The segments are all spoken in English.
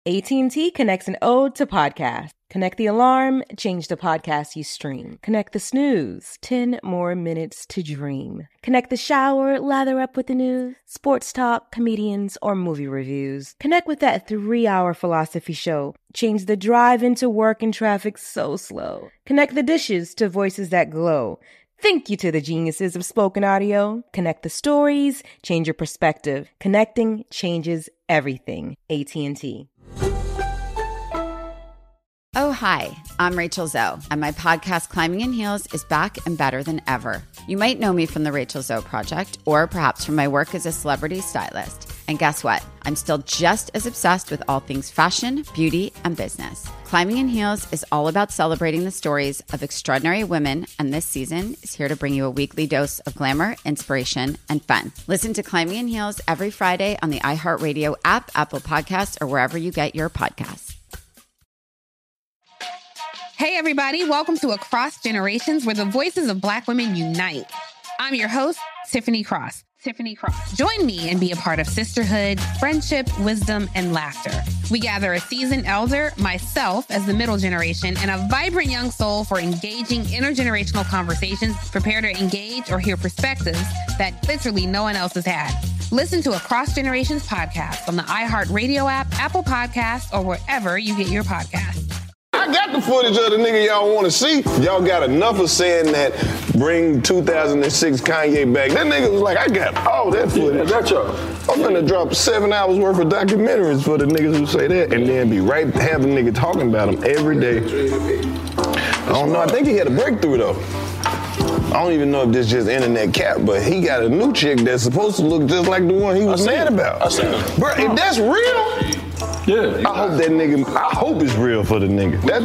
AT&T connects an ode to podcasts. Connect the alarm, change the podcast you stream. Connect the snooze, 10 more minutes to dream. Connect the shower, lather up with the news, sports talk, comedians, or movie reviews. Connect with that 3-hour philosophy show. Change the drive into work and traffic so slow. Connect the dishes to voices that glow. Thank you to the geniuses of spoken audio. Connect the stories, change your perspective. Connecting changes everything. AT&T. Oh, hi, I'm Rachel Zoe, and my podcast, Climbing in Heels, is back and better than ever. You might know me from the Rachel Zoe Project, or perhaps from my work as a celebrity stylist. And guess what? I'm still just as obsessed with all things fashion, beauty, and business. Climbing in Heels is all about celebrating the stories of extraordinary women, and this season is here to bring you a weekly dose of glamour, inspiration, and fun. Listen to Climbing in Heels every Friday on the iHeartRadio app, Apple Podcasts, or wherever you get your podcasts. Hey, everybody. Welcome to Across Generations, where the voices of Black women unite. I'm your host, Tiffany Cross. Join me and be a part of sisterhood, friendship, wisdom, and laughter. We gather a seasoned elder, myself as the middle generation, and a vibrant young soul for engaging intergenerational conversations. Prepare to engage or hear perspectives that literally no one else has had. Listen to Across Generations podcast on the iHeartRadio app, Apple Podcasts, or wherever you get your podcasts. I got the footage of the nigga y'all want to see. Y'all got enough of saying that bring 2006 Kanye back. That nigga was like, I got all that footage. Yeah, y'all. I'm gonna drop 7 hours worth of documentaries for the niggas who say that and then be right, have a nigga talking about them every day. I don't know, I think he had a breakthrough though. I don't even know if this just internet cap, but he got a new chick that's supposed to look just like the one he was mad about. I seen it. Bro, if that's real, yeah. I hope that nigga, I hope it's real for the nigga. We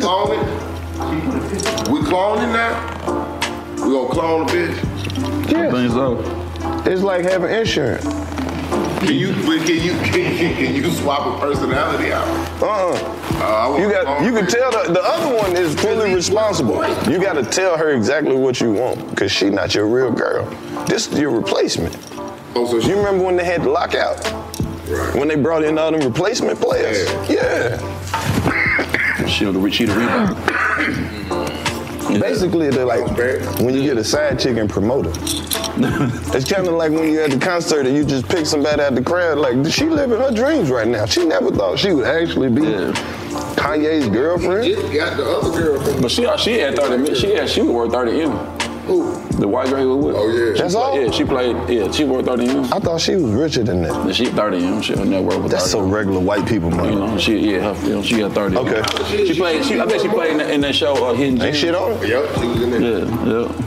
cloning now? We gonna clone the bitch? Yeah. I think so. It's like having insurance. Can you swap a personality out? You can tell the other one is fully responsible. You got to tell her exactly what you want, because she not your real girl. This is your replacement. Oh, so you remember when they had the lockout? Right. When they brought in all them replacement players? Yeah. She the rebound. Basically, they're like, when you get a side chick and promote her. It's kind of like when you're at the concert and you just pick somebody out the crowd, like, she living her dreams right now. She never thought she would actually be Kanye's girlfriend. She got the other girlfriend. But she had 30, she was worth 30 M. Who? The white girl who was with. Oh, yeah. That's all? Yeah, she worth 30 M. I thought she was richer than that. She 30 M. She her net worth was 30. That's so regular white people money. You know, she got 30. Okay. I bet she played in that show, Hidden Gems. Ain't shit on it? Yep, she was in there. Yeah.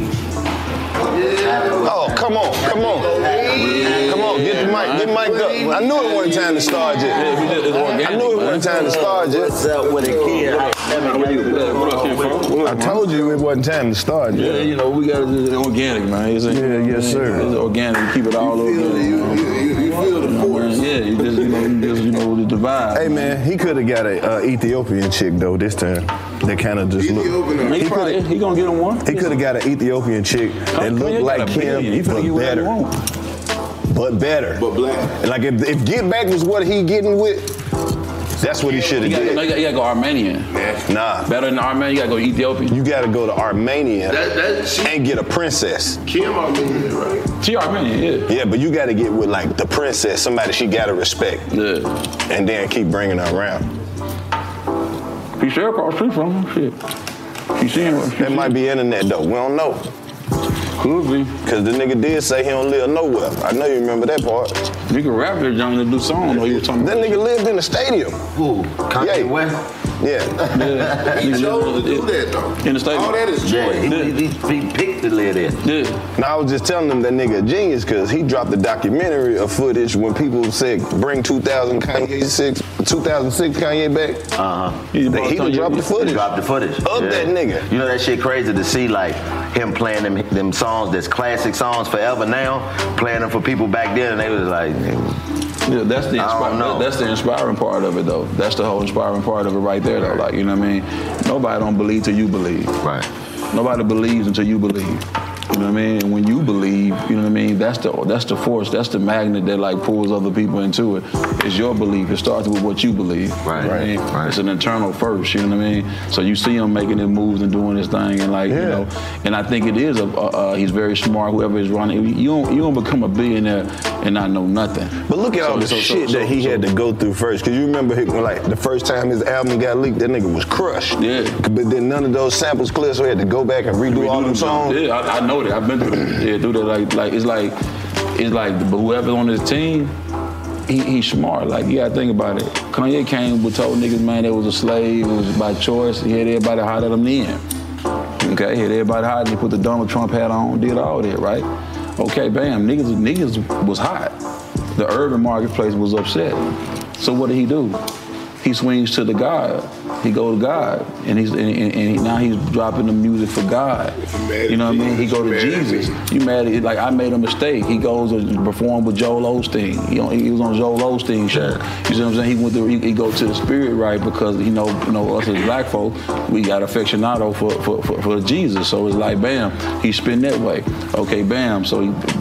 Oh, come on, get the mic up. I knew it wasn't time to start yet. I knew it wasn't time to start yet. What's up with a kid? I told you it wasn't time to start yet. Yeah, you know, we gotta do it organic, man. Yes, sir. It's organic. We keep it all over. You feel the force. Yeah, you just the vibe. Hey, man, he could have got a Ethiopian chick though this time. That kind of just look. He gonna get him one. He could have got an Ethiopian chick that looked like him, but better. But black. Like if Get Back was what he getting with, that's what he should have did. You gotta go Armenian. Nah. Better than Armenian, you gotta go Ethiopian. You gotta go to Armenia and get a princess. Kim Armenian, right? She Armenian, yeah. Yeah, but you gotta get with like the princess, somebody she gotta respect. Yeah. And then keep bringing her around. She share across the street from him, shit. She seen her. That might be internet though, we don't know. Could be. Cause the nigga did say he don't live nowhere. I know you remember that part. You can rap that Johnny to do songs though, he was talking That nigga lived in the stadium. Who? Kanye West? Yeah. He chose to do that though. In the stadium. All that is joy. He picked to live there. Yeah. Now I was just telling them that nigga a genius because he dropped a documentary of footage when people said bring 2006 Kanye back. He done dropped the footage. Dropped the footage. Of that nigga. You know that shit crazy to see like him playing them songs that's classic songs forever now, playing them for people back then and they was like, yeah, that's the inspiring part of it though. That's the whole inspiring part of it right there though. Like, you know what I mean? Nobody don't believe till you believe. Right. Nobody believes until you believe. You know what I mean? And when you believe, you know what I mean, that's the force, that's the magnet that like pulls other people into it. It's your belief. It starts with what you believe. Right. You know what I mean? Right. It's an internal first, you know what I mean? So you see him making his moves and doing his thing and like, you know, and I think it is he's very smart, whoever is running. You don't become a billionaire and not know nothing. But look at all the shit that he had to go through first. Cause you remember like the first time his album got leaked, that nigga was crushed. Yeah. But then none of those samples clear, so he had to go back and redo all them songs. Yeah, I know that. I've been through that. Yeah, do that. Like it's like whoever's on his team, he's smart. Like you gotta think about it. Kanye came and told niggas, man, they was a slave. It was by choice. He had everybody hot at him then. Okay, he had everybody hot. He put the Donald Trump hat on, did all that, right? Okay, bam, niggas was hot. The urban marketplace was upset. So what did he do? He swings to the God. He go to God, and now he's dropping the music for God. You know what I mean? He go to Jesus. You mad at like I made a mistake. He goes to perform with Joel Osteen. He was on Joel Osteen's show. You see what I'm saying? He go to the spirit right because you know us as black folk, we got aficionado for Jesus. So it's like bam, he spin that way. Okay, bam. So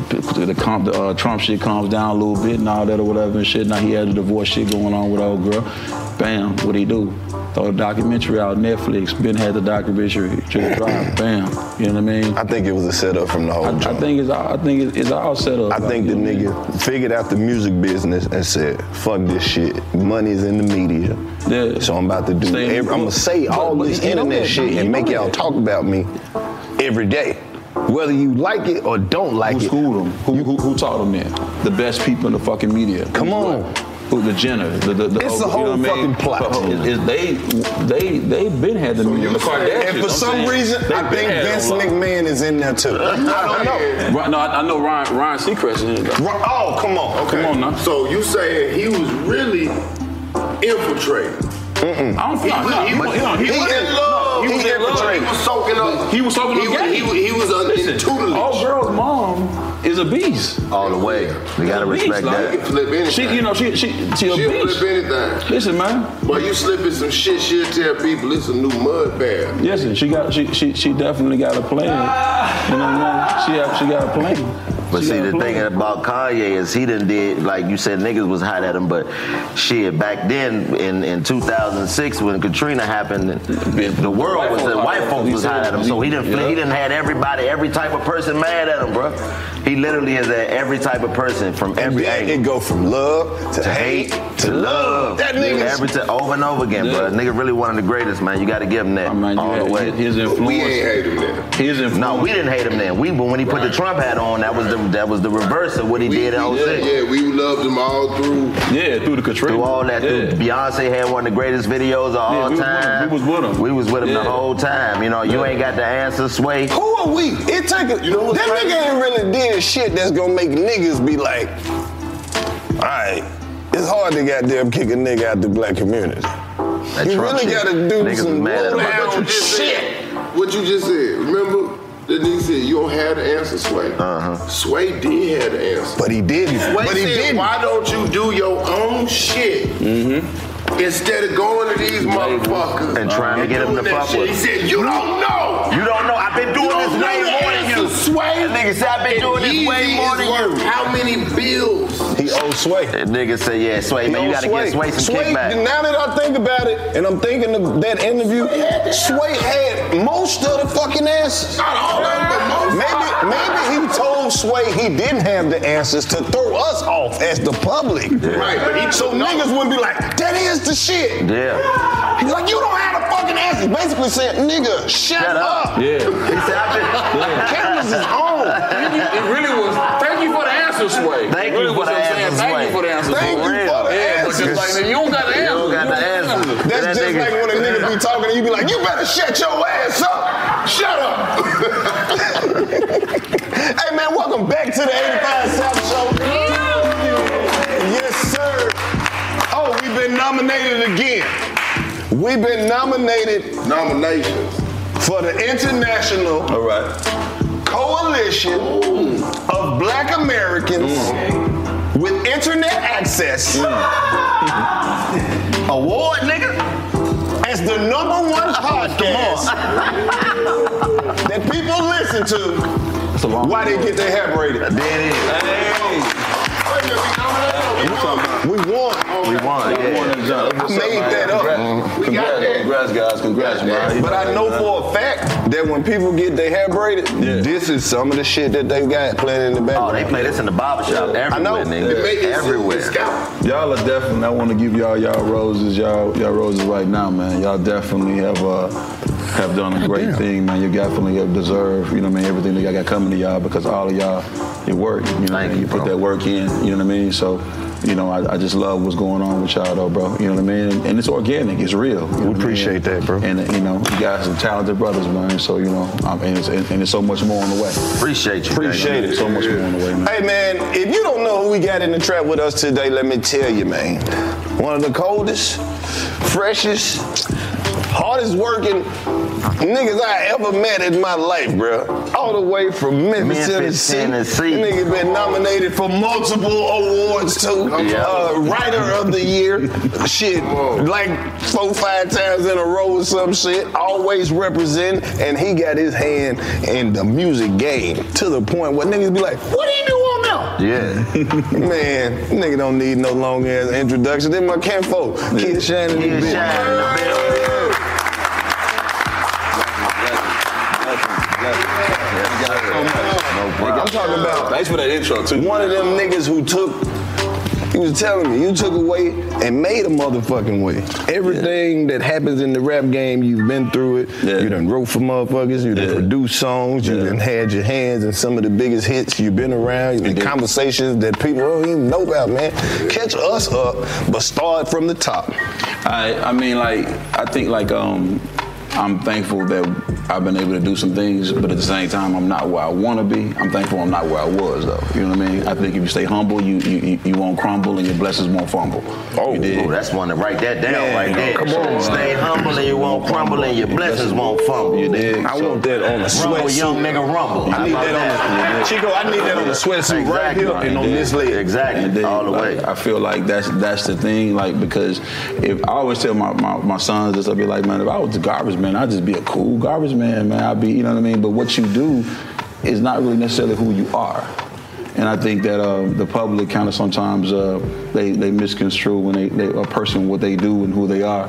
the Trump shit calms down a little bit and all that or whatever and shit. Now he had the divorce shit going on with old girl. Bam, what'd he do? Throw a documentary out, Netflix. Ben had the documentary, just dropped. Bam, you know what I mean? I think it was a setup from the whole joint. I think it's all set up. I think the nigga figured out the music business and said, fuck this shit. Money's in the media. Yeah. So I'm about to do I'm gonna say all this internet shit and make y'all talk about me every day. Whether you like it or don't like it. Who schooled him? Who taught him that? The best people in the fucking media. Come on. Who the Jenner, it's a whole fucking plot. They been had the media. And for some reason, I think Vince McMahon is in there too. I don't know. No, I know Ryan Seacrest is in there. Oh, come on. Okay. Come on now. So you saying he was really infiltrating? I don't feel like he was in love. He was infiltrating. He was soaking up. He was soaking up game. He was in tutelage. Old girl's mom is a beast. All the way. We gotta respect that. She can flip anything. She a beast. Flip anything. Listen, man. Boy, you slipping some shit, she'll tell people it's a new mud bath. Listen, she definitely got a plan. You know what I mean? She got a plan. But see, the thing about Kanye is he done did, like you said, niggas was hot at him, but shit, back then in 2006 when Katrina happened, the world was, the white folks was hot at him. So he didn't had everybody, every type of person mad at him, bro. He literally has had every type of person from every angle. It go from love to hate to love. That nigga over and over again, bro. Nigga really one of the greatest, man. You got to give him that all the way. His influence. We ain't hate him then. His influence. No, we didn't hate him then. But when he put the Trump hat on, that was the reverse of what he did in 06. Yeah, we loved him all through. Yeah, through the Katrina. Through all that. Through Beyonce had one of the greatest videos of all time. We was with him. We was with him the whole time. You know, you ain't got the answer, Sway. Who are we? It take a, that nigga ain't really did shit that's gonna make niggas be like, alright, it's hard to goddamn kick a nigga out the black community. You really gotta do some low-down shit. What you just said, remember? The nigga said, you don't have the answer, Sway. Sway did have the answer. But he didn't. Sway said, why don't you do your own shit? Instead of going to these motherfuckers and trying to get them to fuck with. He said, you don't know. You don't know. I've been doing this way more than you. Sway. That nigga said, I've been doing this way more than you. How many bills? He owes Sway. That nigga said, yeah, Sway, man, you gotta get Sway some kickback. Now that I think about it, and I'm thinking of that interview, Sway had most of the fucking answers. Not all of them, but most. Maybe he told Sway he didn't have the answers to throw us off as the public. Right, but he so niggas wouldn't be like, that is the shit. Yeah. He's like, you don't have the fucking answers. Basically saying, nigga, shut up. Yeah. He said, cameras is on. It really was, thank you for the answer, Sway. Thank you for the answer, Sway. Thank you for the answer, Thank you for the answers. But just like, you don't got the answer. You don't got the answer. That's just like when a nigga be talking and you be like, you better shut your ass up. Shut up. Hey, man, welcome back to the 85 South Show. Yes, sir. Oh, we've been nominated again. We've been Nominations for the International Coalition of Black Americans with Internet Access Award, nigga. as the #1 podcast that people listen to Why they get their hair braided? We won. Yeah. I made that up. We got that. Congrats, guys. Congrats, man. But I know for a fact that when people get their hair braided, this is some of the shit that they got playing in the background. Oh, they play this in the barbershop everywhere, I know. nigga. Everywhere. Y'all are definitely, I want to give y'all roses, y'all roses right now, man. Y'all definitely have done a great thing, man. You definitely have deserved, you know what I mean, everything that y'all got coming to y'all because all of y'all, your work, you know, you put that work in, you know what I mean? So, you know, I just love what's going on with y'all, though, bro. You know what I mean? And it's organic. It's real. We appreciate that, bro. And, you know, you guys are talented brothers, man. So, you know, and it's so much more on the way. Appreciate you. Appreciate it. So much more on the way, man. Hey, man, if you don't know who we got in the trap with us today, let me tell you, man. One of the coldest, freshest, hardest working niggas I ever met in my life, bro. All the way from Memphis, Tennessee. Nigga been nominated for multiple awards too. Writer of the year. Shit, like 4-5 times in a row or some shit. Always representing, and he got his hand in the music game to the point where niggas be like, what do you do on now? Yeah. Man, nigga don't need no long ass introduction. Then my kinfolk, Kid Shine in the bitch. I'm talking about. Thanks for that intro too. One of them niggas who he was telling me, you took away and made a motherfucking way. Everything that happens in the rap game, you've been through it. Yeah. You done wrote for motherfuckers. You done produced songs. You done had your hands in some of the biggest hits. You've been around. You've been conversations that people don't even know about, man. Catch us up, but start from the top. I mean, like, I think, like, I'm thankful that I've been able to do some things, but at the same time, I'm not where I want to be. I'm thankful I'm not where I was, though. You know what I mean? I think if you stay humble, you won't crumble and your blessings won't fumble. That's one to write that down right there. Come on, stay humble and you won't crumble and your blessings won't fumble. You dig? I want that on a sweatsuit. Young nigga rumble. I need that on Chico, I need that on the sweatsuit right here and on this leg. Exactly. All the way. I feel like that's the thing, like, because if I always tell my sons this, I'll be like, man, if I was the garbage man, I'd just be a cool garbage man, I'd be, you know what I mean? But what you do is not really necessarily who you are. And I think that the public kind of sometimes they misconstrue when they a person what they do and who they are.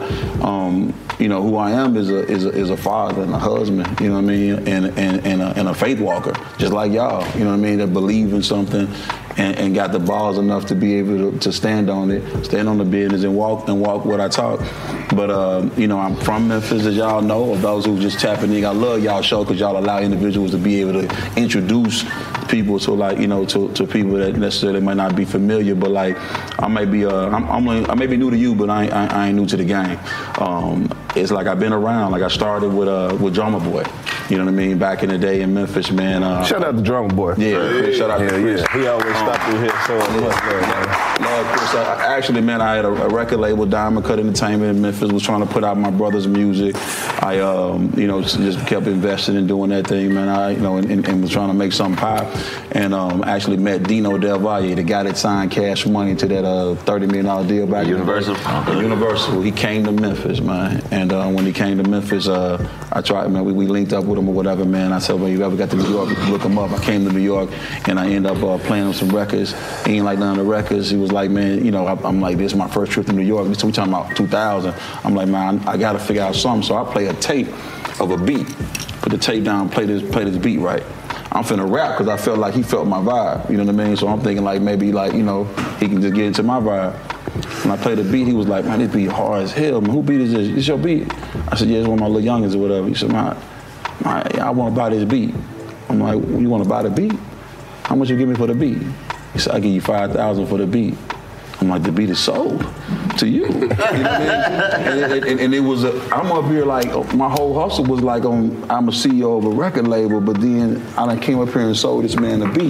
You know, who I am is a father and a husband. You know what I mean, and a faith walker, just like y'all. You know what I mean, that believe in something and got the balls enough to be able to stand on it, stand on the business and walk what I talk. But you know, I'm from Memphis, as y'all know. Or those who just tapping in, I love y'all show because y'all allow individuals to be able to introduce people to, like, you know, to people that necessarily might not be familiar. But like, I may be I may be new to you, but I ain't new to the game. It's like I've been around. Like I started with Drummer Boy. You know what I mean? Back in the day in Memphis, man. Shout out to Drummer Boy. Yeah, shout out to Chris. He always stopped through here so much, man. Lord Chris. Actually, man, I had a record label, Diamond Cut Entertainment in Memphis, was trying to put out my brother's music. I, you know, just kept investing in doing that thing, man. You know, and was trying to make something pop. And actually met Dino Del Valle, the guy that signed Cash Money to that $30 million deal back Universal. Universal. He came to Memphis, man. And when he came to Memphis, I tried, man, we linked up with him or whatever, man. I said, well, you ever got to New York, look him up. I came to New York, and I ended up playing him some records. He ain't like none of the records. He was like, man, you know, I'm like, this is my first trip to New York. So we talking about 2000. I'm like, man, I got to figure out something. So I play a tape of a beat. Put the tape down, play this beat right. I'm finna rap because I felt like he felt my vibe. You know what I mean? So I'm thinking like maybe like, you know, he can just get into my vibe. When I played the beat, he was like, man, this beat hard as hell. Man, who beat is this? It's your beat? I said, yeah, it's one of my little youngins or whatever. He said, I want to buy this beat. I'm like, you want to buy the beat? How much you give me for the beat? He said, I give you $5,000 for the beat. I'm like, the beat is sold to you. You know what I mean? and it was, I'm up here like, my whole hustle was like I'm a CEO of a record label, but then I done came up here and sold this man a beat.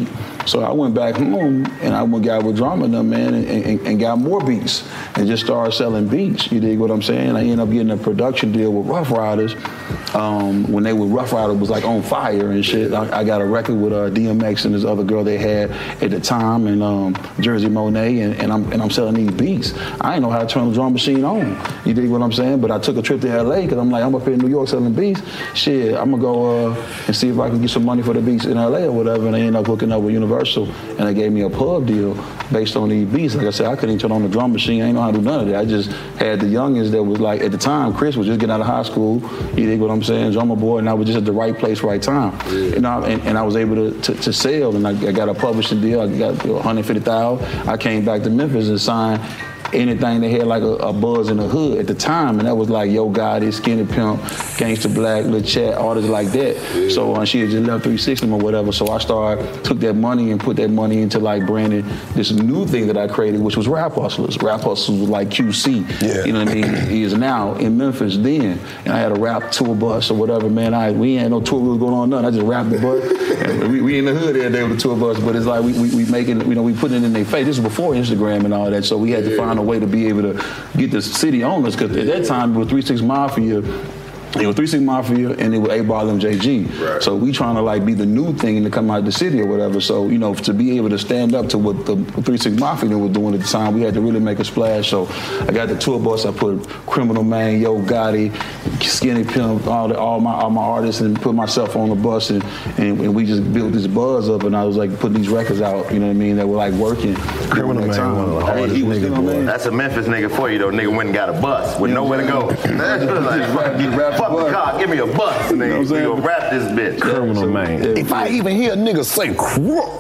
So I went back home and I went got with Drama and them, man, and got more beats and just started selling beats. You dig what I'm saying? I ended up getting a production deal with Rough Riders. When they were Rough Rider was like on fire and shit. I got a record with DMX and this other girl they had at the time, and Jersey Monet, and I'm selling these beats. I didn't know how to turn the drum machine on. You dig what I'm saying? But I took a trip to LA because I'm like, I'm up here in New York selling beats. Shit, I'm gonna go and see if I can get some money for the beats in LA or whatever. And I ended up hooking up with Universal, and they gave me a pub deal based on these beats. Like I said, I couldn't even turn on the drum machine. I didn't know how to do none of that. I just had the youngins that was like, at the time, Chris was just getting out of high school. You dig what I'm saying? Drummer boy, and I was just at the right place, right time. Yeah. And I was able to sell, and I got a publishing deal. I got $150,000. I came back to Memphis and signed anything that had like a buzz in the hood at the time, and that was like Yo Gotti, Skinny Pimp, Gangsta Black, Lil Chat, artists like that. Yeah. So she had just left 360 or whatever. So I took that money and put that money into like branding this new thing that I created, which was Rap Hustlers. Rap Hustlers was like QC. Yeah. You know what I mean? He is now in Memphis then, and I had a rap tour bus or whatever. Man, we ain't no tour was going on nothing. I just rapped the bus. we in the hood every day with the tour bus, but it's like we making, we putting it in their face. This was before Instagram and all that, so we had to find a way to be able to get the city owners, because at that time it was 3 6 Mafia. It was 3 6 Mafia and it was 8Ball MJG. Right. So we trying to like be the new thing to come out of the city or whatever. So, to be able to stand up to what the 3 6 Mafia was doing at the time, we had to really make a splash. So I got the tour bus, I put Criminal Man, Yo Gotti, Skinny Pimp, all my artists, and put myself on the bus, and we just built this buzz up, and I was like putting these records out, you know what I mean, that were like working. Criminal Man, one of the hardest niggas, boy. That's a Memphis nigga for you though. Nigga went and got a bus with nowhere to go. Fuck the car, give me a bus, nigga. We gonna rap this bitch. Criminal Man. If I even hear a nigga say crook.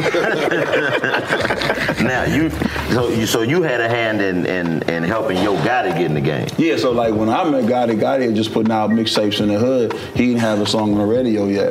Now so you had a hand in helping Yo Gotti get in the game. Yeah, so like when I met Gotti had just putting out mixtapes in the hood. He didn't have a song on the radio yet.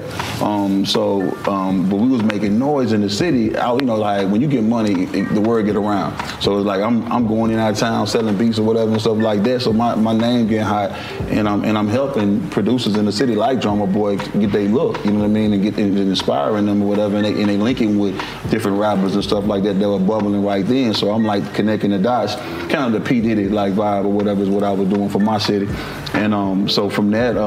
But we was making noise in the city. Like when you get money, the word get around. So it's like I'm going in out of town selling beats or whatever and stuff like that. So my name getting hot, and I'm helping producers in the city like Drummer Boy get they look, you know what I mean, and get inspiring them or whatever, and they linking with different rappers and stuff like that were bubbling right then. So I'm like connecting the dots, kind of the P Diddy like vibe or whatever is what I was doing for my city. And so from that,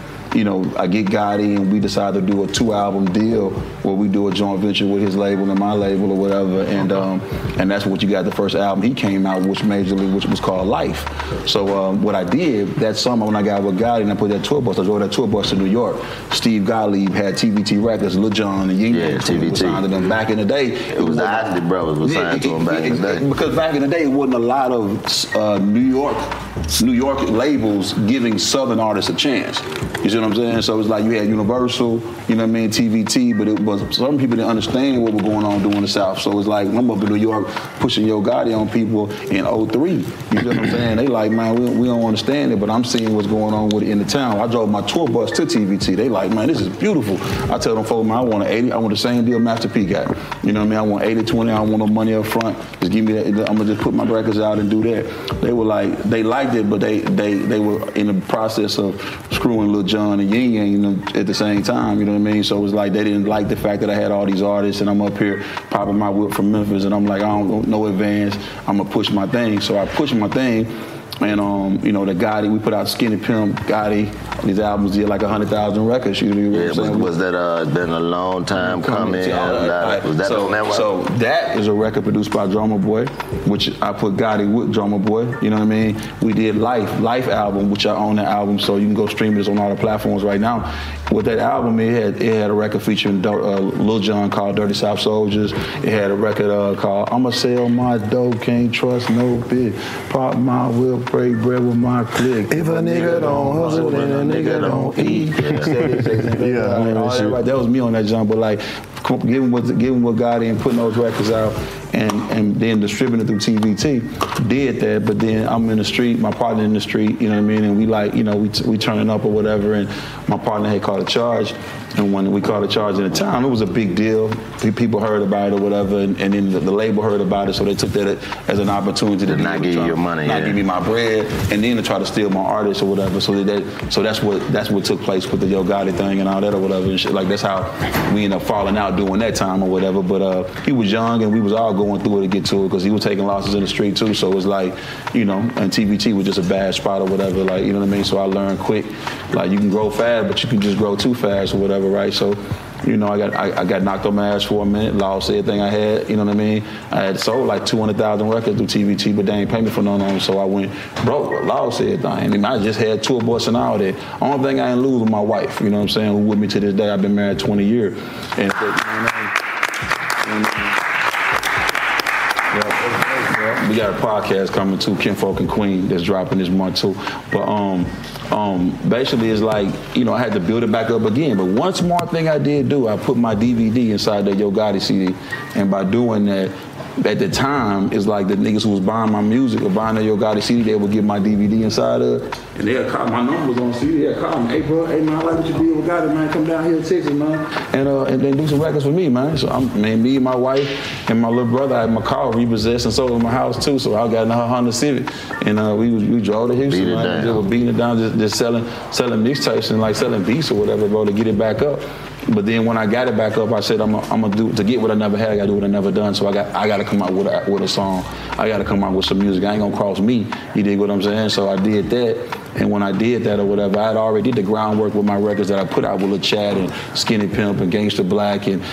I get Gotti, and we decide to do a 2-album deal where we do a joint venture with his label and my label or whatever, and that's what you got. The first album he came out, which was called Life. So what I did that summer when I got with Gotti and I put that tour bus, I drove that tour bus to New York. Steve Gottlieb had TVT Records, Lil Jon and Ying Yang signed to them back in the day. It was the Isley Brothers was signed to them back in the day. Because back in the day, it wasn't a lot of New York labels giving Southern artists a chance. You see what I'm saying? So it's like you had Universal, you know what I mean, TVT, but it was some people didn't understand what was going on doing the South. So it's like I'm up in New York pushing Yo Gotti on people in 03. You see what I'm saying? They like, man, we don't understand it, but I'm seeing what's going on with it in the town. I drove my tour bus to TVT. They like, man, this is beautiful. I tell them folks, man, I want an 80. I want the same deal Master P got. You know what I mean? I want 80-20. I don't want no money up front. Just give me that. I'm gonna just put my records out and do that. They were like, they liked it, but they were in the process of screwing Lil Jon and Ying Yang at the same time, you know what I mean? So it was like they didn't like the fact that I had all these artists and I'm up here popping my whip from Memphis, and I'm like, I don't know advance, I'm gonna push my thing. So I pushed my thing, and the Gotti, we put out Skinny Pimp, Gotti, these albums did like 100,000 records. You know what I'm saying? Was that been a long time coming? Was that on that one? So that is a record produced by Drummer Boy, which I put Gotti with Drummer Boy. You know what I mean? We did Life album, which I own that album, so you can go stream this on all the platforms right now. With that album, it had a record featuring Lil Jon called Dirty South Soldiers. It had a record called I'ma Sell My Dough, Can't Trust No Bitch, Pop My Will, Break Bread With My Clique. If a nigga don't hustle, then a nigga don't eat. That was me on that jump, but like giving what Gotti and putting those records out and then distributing it through TVT, did that. But then I'm in the street, my partner in the street, you know what I mean, and we like, we turning up or whatever, and my partner had called a charge. And when we called a charge in the town, it was a big deal. People heard about it or whatever, and then the label heard about it, so they took that as an opportunity to not give you your money, not give me my bread, and then to try to steal my artist or whatever. So that's what took place with the Yo Gotti thing and all that or whatever and shit. Like that's how we ended up falling out doing that time or whatever. But he was young, and we was all going through it to get to it because he was taking losses in the street too. So it was like, you know, and TBT was just a bad spot or whatever. Like, you know what I mean? So I learned quick, like you can grow fast, but you can just grow too fast or whatever, right? So, you know, I got knocked on my ass for a minute, lost everything I had, you know what I mean? I had sold like 200,000 records through TBT, but they ain't pay me for none of them, so I went broke, lost everything. I mean, I just had tour bus and all that. Only thing I didn't lose was my wife, you know what I'm saying, who with me to this day. I've been married 20 years. And, you know what I mean? We got a podcast coming too, Kinfolk and Queen, that's dropping this month too. But basically it's like, you know, I had to build it back up again. But one smart thing I did do, I put my DVD inside the Yo Gotti CD. And by doing that, at the time, it's like the niggas who was buying my music or buying the Yo Gotti CD, they would get my DVD inside of it. And they'll call, my number was on CD, they'll call me, hey bro, hey man, I like what you did with Gotti, man, come down here to Texas, man. And then do some records for me, man. So me and my wife and my little brother, I had my car repossessed and sold in my house too, so I got in her Honda Civic. And we drove to Houston, man. Just were beating it down, just selling mixtapes and like selling beats or whatever, bro, to get it back up. But then when I got it back up, I said I'm gonna do, to get what I never had, I gotta do what I never done. So I gotta come out with a song. I gotta come out with some music. I ain't gonna cross me. You dig what I'm saying? So I did that. And when I did that or whatever, I had already did the groundwork with my records that I put out with Lil Chad and Skinny Pimp and Gangsta Black and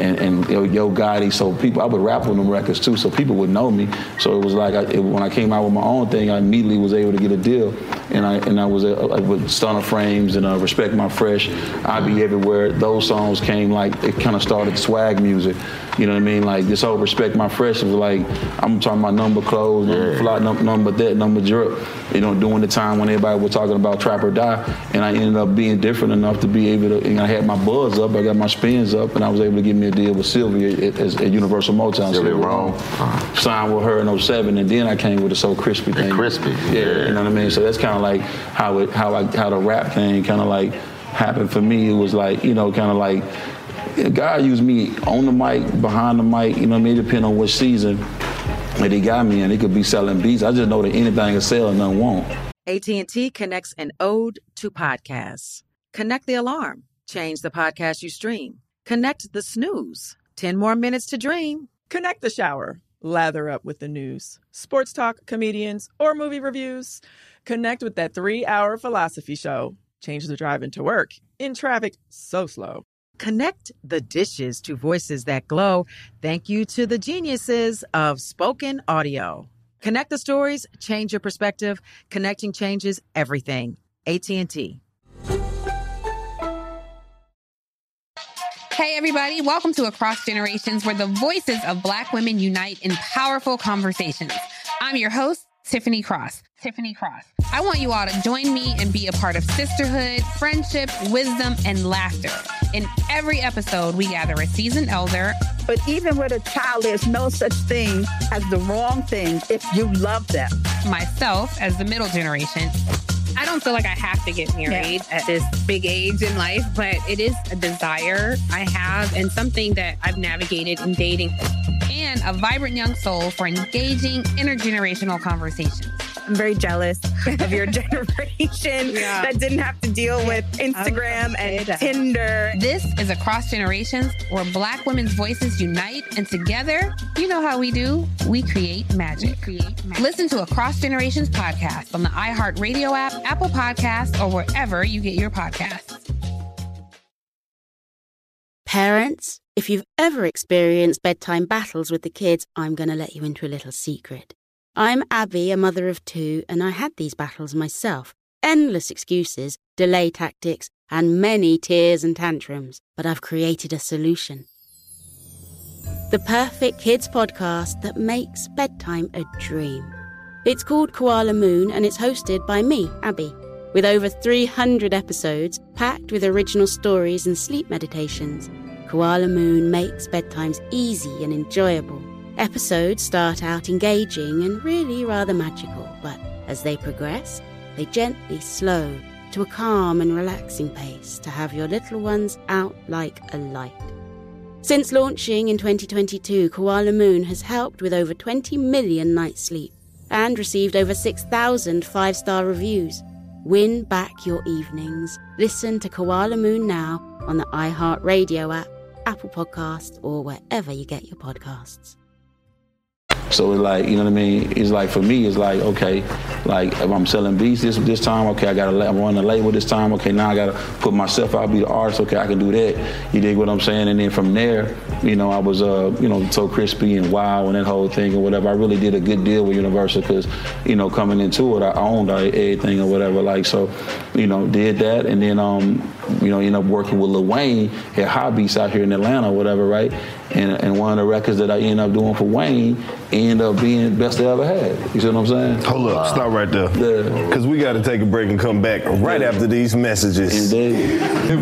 Yo Gotti. So I would rap on them records too, so people would know me. So it was like when I came out with my own thing, I immediately was able to get a deal. And I was with Stunner Frames and Respect My Fresh, I Be Everywhere. Those songs came like, it kind of started swag music. You know what I mean? Like this whole Respect My Fresh was like, I'm talking about number clothes, number fly, number that, number drip. You know, during the time when everybody was talking about Trap or Die, and I ended up being different enough to be able to, and I had my buzz up, I got my spins up, and I was able to get me a deal with Sylvia at Universal Motown. Sylvia Rome. Signed with her in 07, and then I came with the So Crispy thing. Crispy. Yeah, you know what I mean? So that's kind of like how the rap thing kind of like happened for me. It was like, you know, kind of like, God used me on the mic, behind the mic, you know what I mean? It depends on which season that he got me in. He could be selling beats. I just know that anything can sell and none won't. AT&T connects an ode to podcasts. Connect the alarm. Change the podcast you stream. Connect the snooze. 10 more minutes to dream. Connect the shower. Lather up with the news. Sports talk, comedians, or movie reviews. Connect with that 3-hour philosophy show. Change the drive into work. In traffic so slow. Connect the dishes to voices that glow. Thank you to the geniuses of spoken audio. Connect the stories, change your perspective. Connecting changes everything. AT&T. Hey everybody, welcome to Across Generations, where the voices of Black women unite in powerful conversations. I'm your host, Tiffany Cross. I want you all to join me and be a part of sisterhood, friendship, wisdom, and laughter. In every episode, we gather a seasoned elder. But even with a child, there's no such thing as the wrong thing if you love them. Myself, as the middle generation. I don't feel like I have to get married at this big age in life, but it is a desire I have and something that I've navigated in dating. And a vibrant young soul for engaging intergenerational conversations. I'm very jealous of your generation that didn't have to deal with Instagram and Tinder. This is Across Generations, where Black women's voices unite, and together, you know how we do, we create magic. Listen to Across Generations podcast on the iHeartRadio app, Apple Podcasts, or wherever you get your podcasts. Parents, if you've ever experienced bedtime battles with the kids, I'm going to let you into a little secret. I'm Abby, a mother of 2, and I had these battles myself. Endless excuses, delay tactics, and many tears and tantrums. But I've created a solution. The perfect kids podcast that makes bedtime a dream. It's called Koala Moon, and it's hosted by me, Abby, with over 300 episodes packed with original stories and sleep meditations. Koala Moon makes bedtimes easy and enjoyable. Episodes start out engaging and really rather magical, but as they progress, they gently slow to a calm and relaxing pace to have your little ones out like a light. Since launching in 2022, Koala Moon has helped with over 20 million nights sleep and received over 6,000 5-star reviews. Win back your evenings. Listen to Koala Moon now on the iHeartRadio app, Apple Podcasts, or wherever you get your podcasts. So it's like, you know what I mean? It's like, for me, it's like, okay, like if I'm selling beats this time, okay, I'm running a label this time, okay, now I gotta put myself out, be the artist, okay, I can do that. You dig what I'm saying? And then from there, you know, I was, So Crispy and Wow and that whole thing or whatever. I really did a good deal with Universal because, you know, coming into it, I owned everything or whatever, like, so, you know, did that. And then, ended up working with Lil Wayne at Hot Beats out here in Atlanta or whatever, right? And one of the records that I ended up doing for Wayne ended up being best I ever had. You see what I'm saying? Hold up, stop right there. Because we got to take a break and come back right after these messages. Indeed. I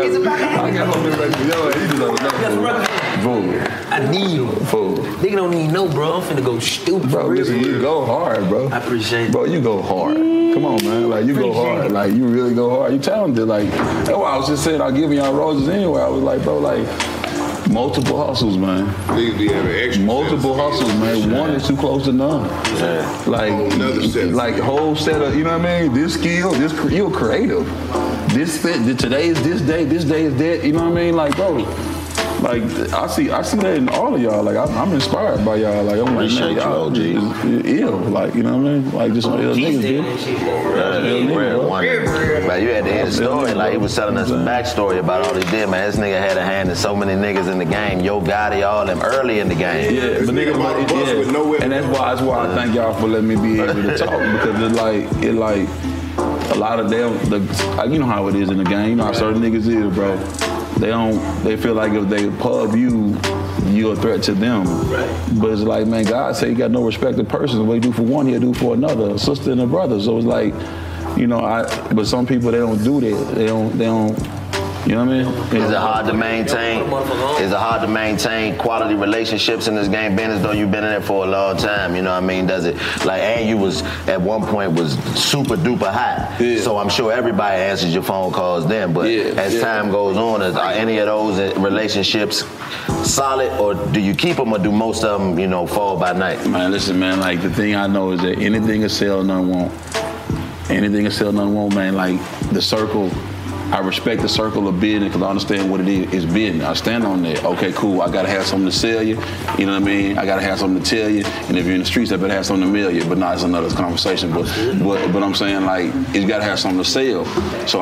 need him. Nigga don't need no, bro. I'm finna go stupid. Bro, listen, you go hard, bro. I appreciate it. Bro, you go hard. Come on, man. Like, you go hard. Like, you really go hard. You talented. Like, that's why I was just saying I'll give y'all roses anyway. I was like, bro, like, multiple hustles, man. Multiple hustles, man. One is too close to none. Like whole set of, you know what I mean? This skill, you're creative. This fit, today is this day is that, you know what I mean? Like, bro, like, I see that in all of y'all. Like, I'm inspired by y'all. Like, I'm like, man, y'all is ill. Like, you know what I mean? Like, just some ill niggas, dude. Man, you had to hear the story. Like, he was telling us a backstory about all he did, man. This nigga had a hand in so many niggas in the game. Yo Gotti, all them early in the game. Yeah, but niggas, and that's why I thank y'all for letting me be able to talk, because it like a lot of them, you know how it is in the game. You know how certain niggas is, bro. They feel like if they pub you're a threat to them. Right. But it's like, man, God said he got no respect to persons. What he do for one, he'll do for another, a sister and a brother. So it's like, you know, but some people, they don't do that. They don't, you know what I mean? Is it hard to maintain? Is it hard to maintain quality relationships in this game, being as though you've been in it for a long time? You know what I mean? Does it, like, and you was at one point was super duper hot. Yeah. So I'm sure everybody answers your phone calls then. But as time goes on, are any of those relationships solid, or do you keep them, or do most of them, you know, fall by night? Man, listen, man. Like, the thing I know is that anything is sell, none won't. Anything is sell, none won't, man. Like, the circle. I respect the circle of business because I understand what it is business. I stand on that. Okay, cool. I gotta have something to sell you. You know what I mean? I gotta have something to tell you. And if you're in the streets, I better have something to mail you. But no, it's another conversation. But I'm saying, like, you gotta have something to sell. So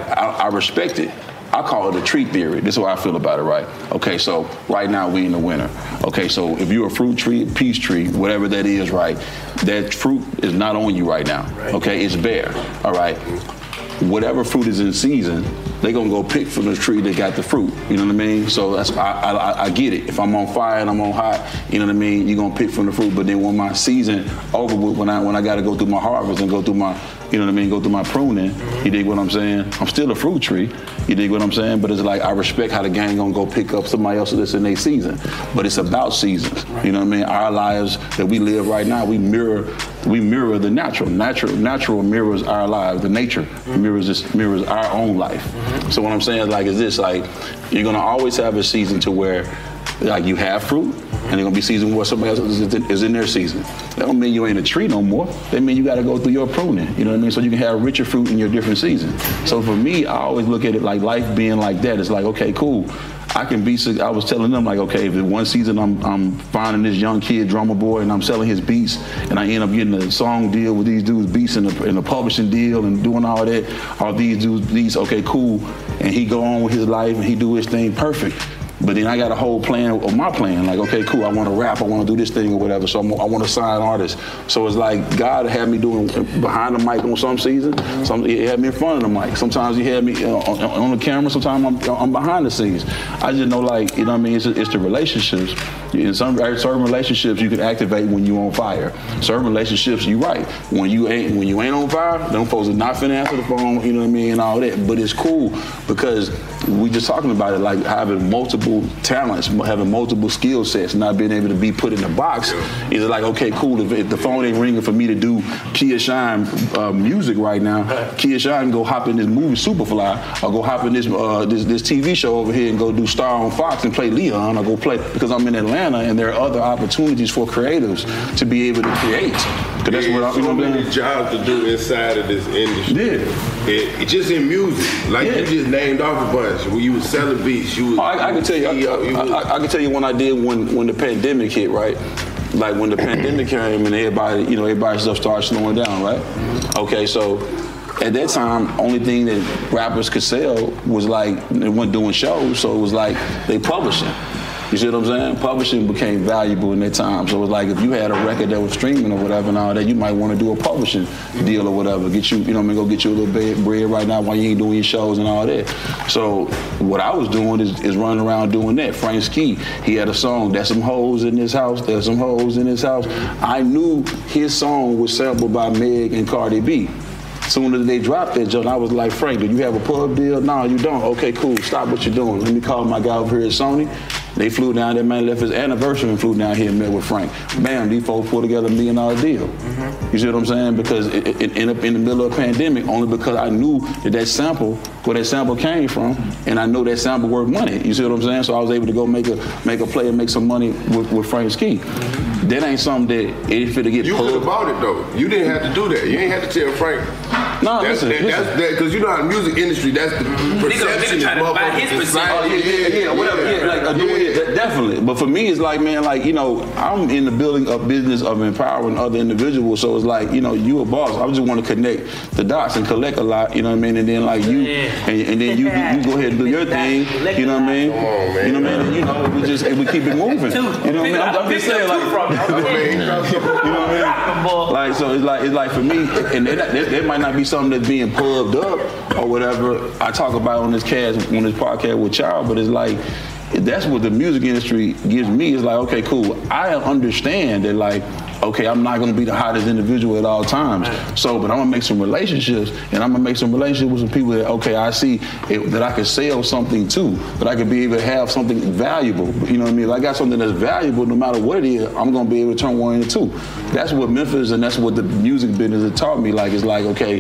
I respect it. I call it a tree theory. This is what I feel about it, right? Okay, so right now we in the winter. Okay, so if you're a fruit tree, a peach tree, whatever that is, right, that fruit is not on you right now. Okay, it's bare. All right. Whatever fruit is in season, they gonna go pick from the tree that got the fruit. You know what I mean? So that's I get it. If I'm on fire and I'm on hot, you know what I mean, you're gonna pick from the fruit. But then when my season over with, when I gotta go through my harvest and go through my, you know what I mean, go through my pruning, you dig what I'm saying? I'm still a fruit tree. You dig what I'm saying? But it's like, I respect how the gang gonna go pick up somebody else that's in their season. But it's about seasons. You know what I mean? Our lives that we live right now, we mirror the natural. Natural mirrors our lives. The nature mirrors our own life. So what I'm saying is, like, is this, like, you're gonna always have a season to where, like, you have fruit, and they're gonna be season where somebody else is in their season. That don't mean you ain't a tree no more. That mean you gotta go through your pruning, you know what I mean? So you can have richer fruit in your different seasons. So for me, I always look at it like life being like that. It's like, okay, cool. I was telling them, like, okay, if in one season I'm finding this young kid, drummer boy, and I'm selling his beats, and I end up getting a song deal with these dudes' beats in a publishing deal and doing all that, all these dudes, okay, cool, and he go on with his life and he do his thing perfect. But then I got a whole plan of my plan. Like, okay, cool, I want to rap, I want to do this thing or whatever, so I want to sign artists. So it's like God had me doing behind the mic on some seasons. He had me in front of the mic. Sometimes he had me on the camera. Sometimes I'm behind the scenes. I just know, like, you know what I mean? It's the relationships. In certain relationships, you can activate when you on fire. Certain relationships, you right. When you ain't on fire, them folks are not finna answer the phone. You know what I mean, and all that. But it's cool because we just talking about it, like having multiple talents, having multiple skill sets, not being able to be put in a box. Is like, okay, cool. If the phone ain't ringing for me to do Kia Shine music right now, Kia Shine go hop in this movie Superfly, or go hop in this TV show over here and go do Star on Fox and play Leon, or go play because I'm in Atlanta. Atlanta, and there are other opportunities for creatives to be able to create. Cause that's what so many jobs to do inside of this industry. Yeah. It just in music. Like you just named off a bunch. When you was selling beats, you was. I can tell you. I can tell you when I did when the pandemic hit, right? Like when the pandemic came and everybody's stuff started slowing down, right? Okay, so at that time, only thing that rappers could sell was like they weren't doing shows, so it was like they publishing. You see what I'm saying? Publishing became valuable in that time. So it was like if you had a record that was streaming or whatever and all that, you might want to do a publishing deal or whatever. Get you, go get you a little bread right now while you ain't doing your shows and all that. So what I was doing is running around doing that. Frank Ski, he had a song, There's Some Hoes in This House, There's Some Hoes in This House. I knew his song was sampled by Meg and Cardi B. Soon as they dropped that joint, I was like, Frank, do you have a pub deal? No, you don't. Okay, cool. Stop what you're doing. Let me call my guy over here at Sony. They flew down, that man left his anniversary and flew down here and met with Frank. Bam, these folks put together $1 million deal. You see what I'm saying? Because it ended up in the middle of a pandemic only because I knew that sample, where that sample came from, and I know that sample worth money. You see what I'm saying? So I was able to go make a play and make some money with Frank Ski. That ain't something that ain't fit to get You could have bought it though. You didn't have to do that. You ain't have to tell Frank. No, that's because you know how the music industry, that's the perception. Nigga trying to buy his perception. Definitely. But for me, it's like, man, like, I'm in the building of business of empowering other individuals. So it's like, you a boss. I just want to connect the dots and collect a lot, you know what I mean? And then like you, and then you go ahead and do your thing, you know what I mean? Come on, man. You know what I mean? And we keep it moving. You know what I mean? I'm just saying, like, you know what I mean? Like, so it's like for me, and that might not be something that's being pubbed up or whatever I talk about on this podcast with Child, but it's like, that's what the music industry gives me. Is like, okay, cool. I understand that, like, okay, I'm not gonna be the hottest individual at all times. So, but I'm gonna make some relationships, and I'm gonna make some relationships with some people that, okay, I see that I can sell something to, that I can be able to have something valuable. You know what I mean? If I got something that's valuable, no matter what it is, I'm gonna be able to turn one into two. That's what Memphis and that's what the music business has taught me. Like, it's like, okay,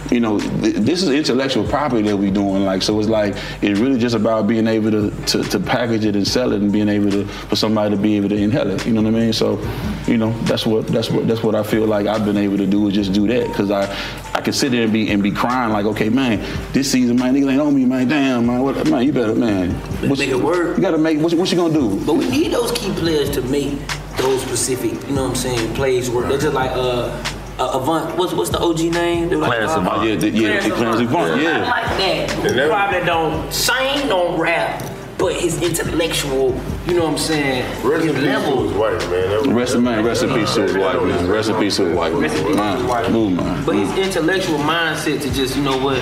this is intellectual property that we're doing. Like, so it's like, it's really just about being able to package it and sell it and being able for somebody to be able to inhale it. You know what I mean? So, that's what I feel like I've been able to do, is just do that. Cause I can sit there and be crying like, okay, man, this season, man, niggas ain't on me, man. Damn, man, man, you better, man. Make it work. You gotta make, what you gonna do? But we need those key players to make those specific, plays work. They're just like, Avant, what's the OG name? Clarence Avant. Clarence Avant. Yeah. I like that. He probably don't sing, don't rap, but his intellectual, you know what I'm saying? Rest in peace to his wife, man. Rest in peace to his wife, man. Rest in peace to his wife. Move, man. But his intellectual mindset to just,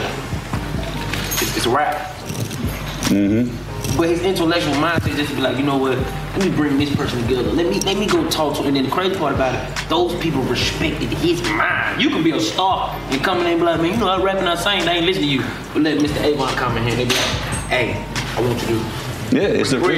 it's a rap. But his intellectual mindset just be like, let me bring this person together. Let me go talk to him. And then the crazy part about it, those people respected his mind. You can be a star and come in and be like, man, I rapping, I sing, they ain't listen to you. But let Mr. Avon come in here and they be like, hey, I want you to it's their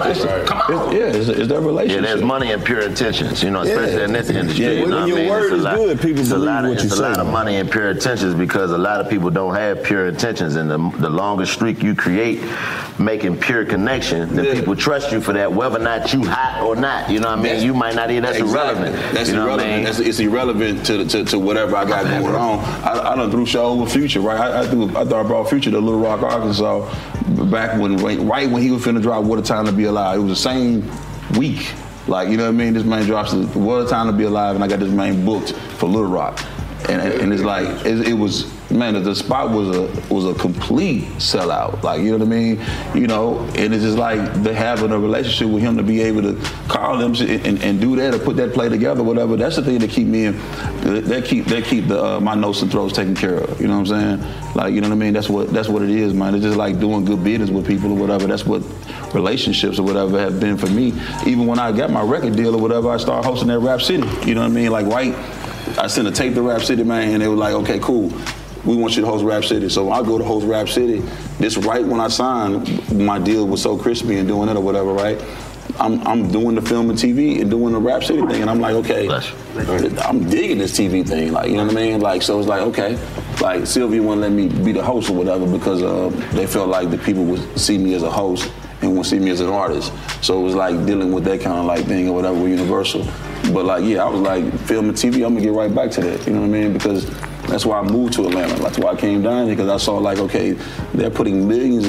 relationship. Yeah, there's money in pure intentions, especially in this industry. When your word is good, people believe what you say. It's a lot of money in pure intentions because a lot of people don't have pure intentions, and the longer streak you create making pure connection, then people trust you for that, whether or not you hot or not. You know what I mean? You might not even, that's irrelevant. That's irrelevant. It's irrelevant to whatever I got going on. I done threw shows with Future, right? I thought I brought Future to Little Rock, Arkansas, back right when he was finna drop What a Time to Be Alive. It was the same week. Like, you know what I mean? This man drops What a Time to Be Alive, and I got this man booked for Little Rock. And it's like, it was, man, the spot was a complete sellout. Like, you know what I mean? And it's just like they having a relationship with him to be able to call them and do that or put that play together, whatever. That's the thing that keep me in, that keep my notes and throats taken care of. You know what I'm saying? Like, you know what I mean? That's what it is, man. It's just like doing good business with people or whatever. That's what relationships or whatever have been for me. Even when I got my record deal or whatever, I started hosting at Rap City. You know what I mean? Like, I sent a tape to Rap City, man, and they were like, okay, cool. We want you to host Rap City. So I go to host Rap City. This right when I signed my deal with So Crispy and doing it or whatever, right? I'm doing the film and TV and doing the Rap City thing, and I'm like, okay, I'm digging this TV thing, like, you know what I mean? Like, so it's like, okay, like Sylvia wouldn't let me be the host or whatever because they felt like the people would see me as a host and want to see me as an artist. So it was like dealing with that kind of like thing or whatever with Universal. But like, yeah, I was like, film and TV, I'm gonna get right back to that. You know what I mean? Because that's why I moved to Atlanta. That's why I came down here, because I saw like, okay, they're putting billions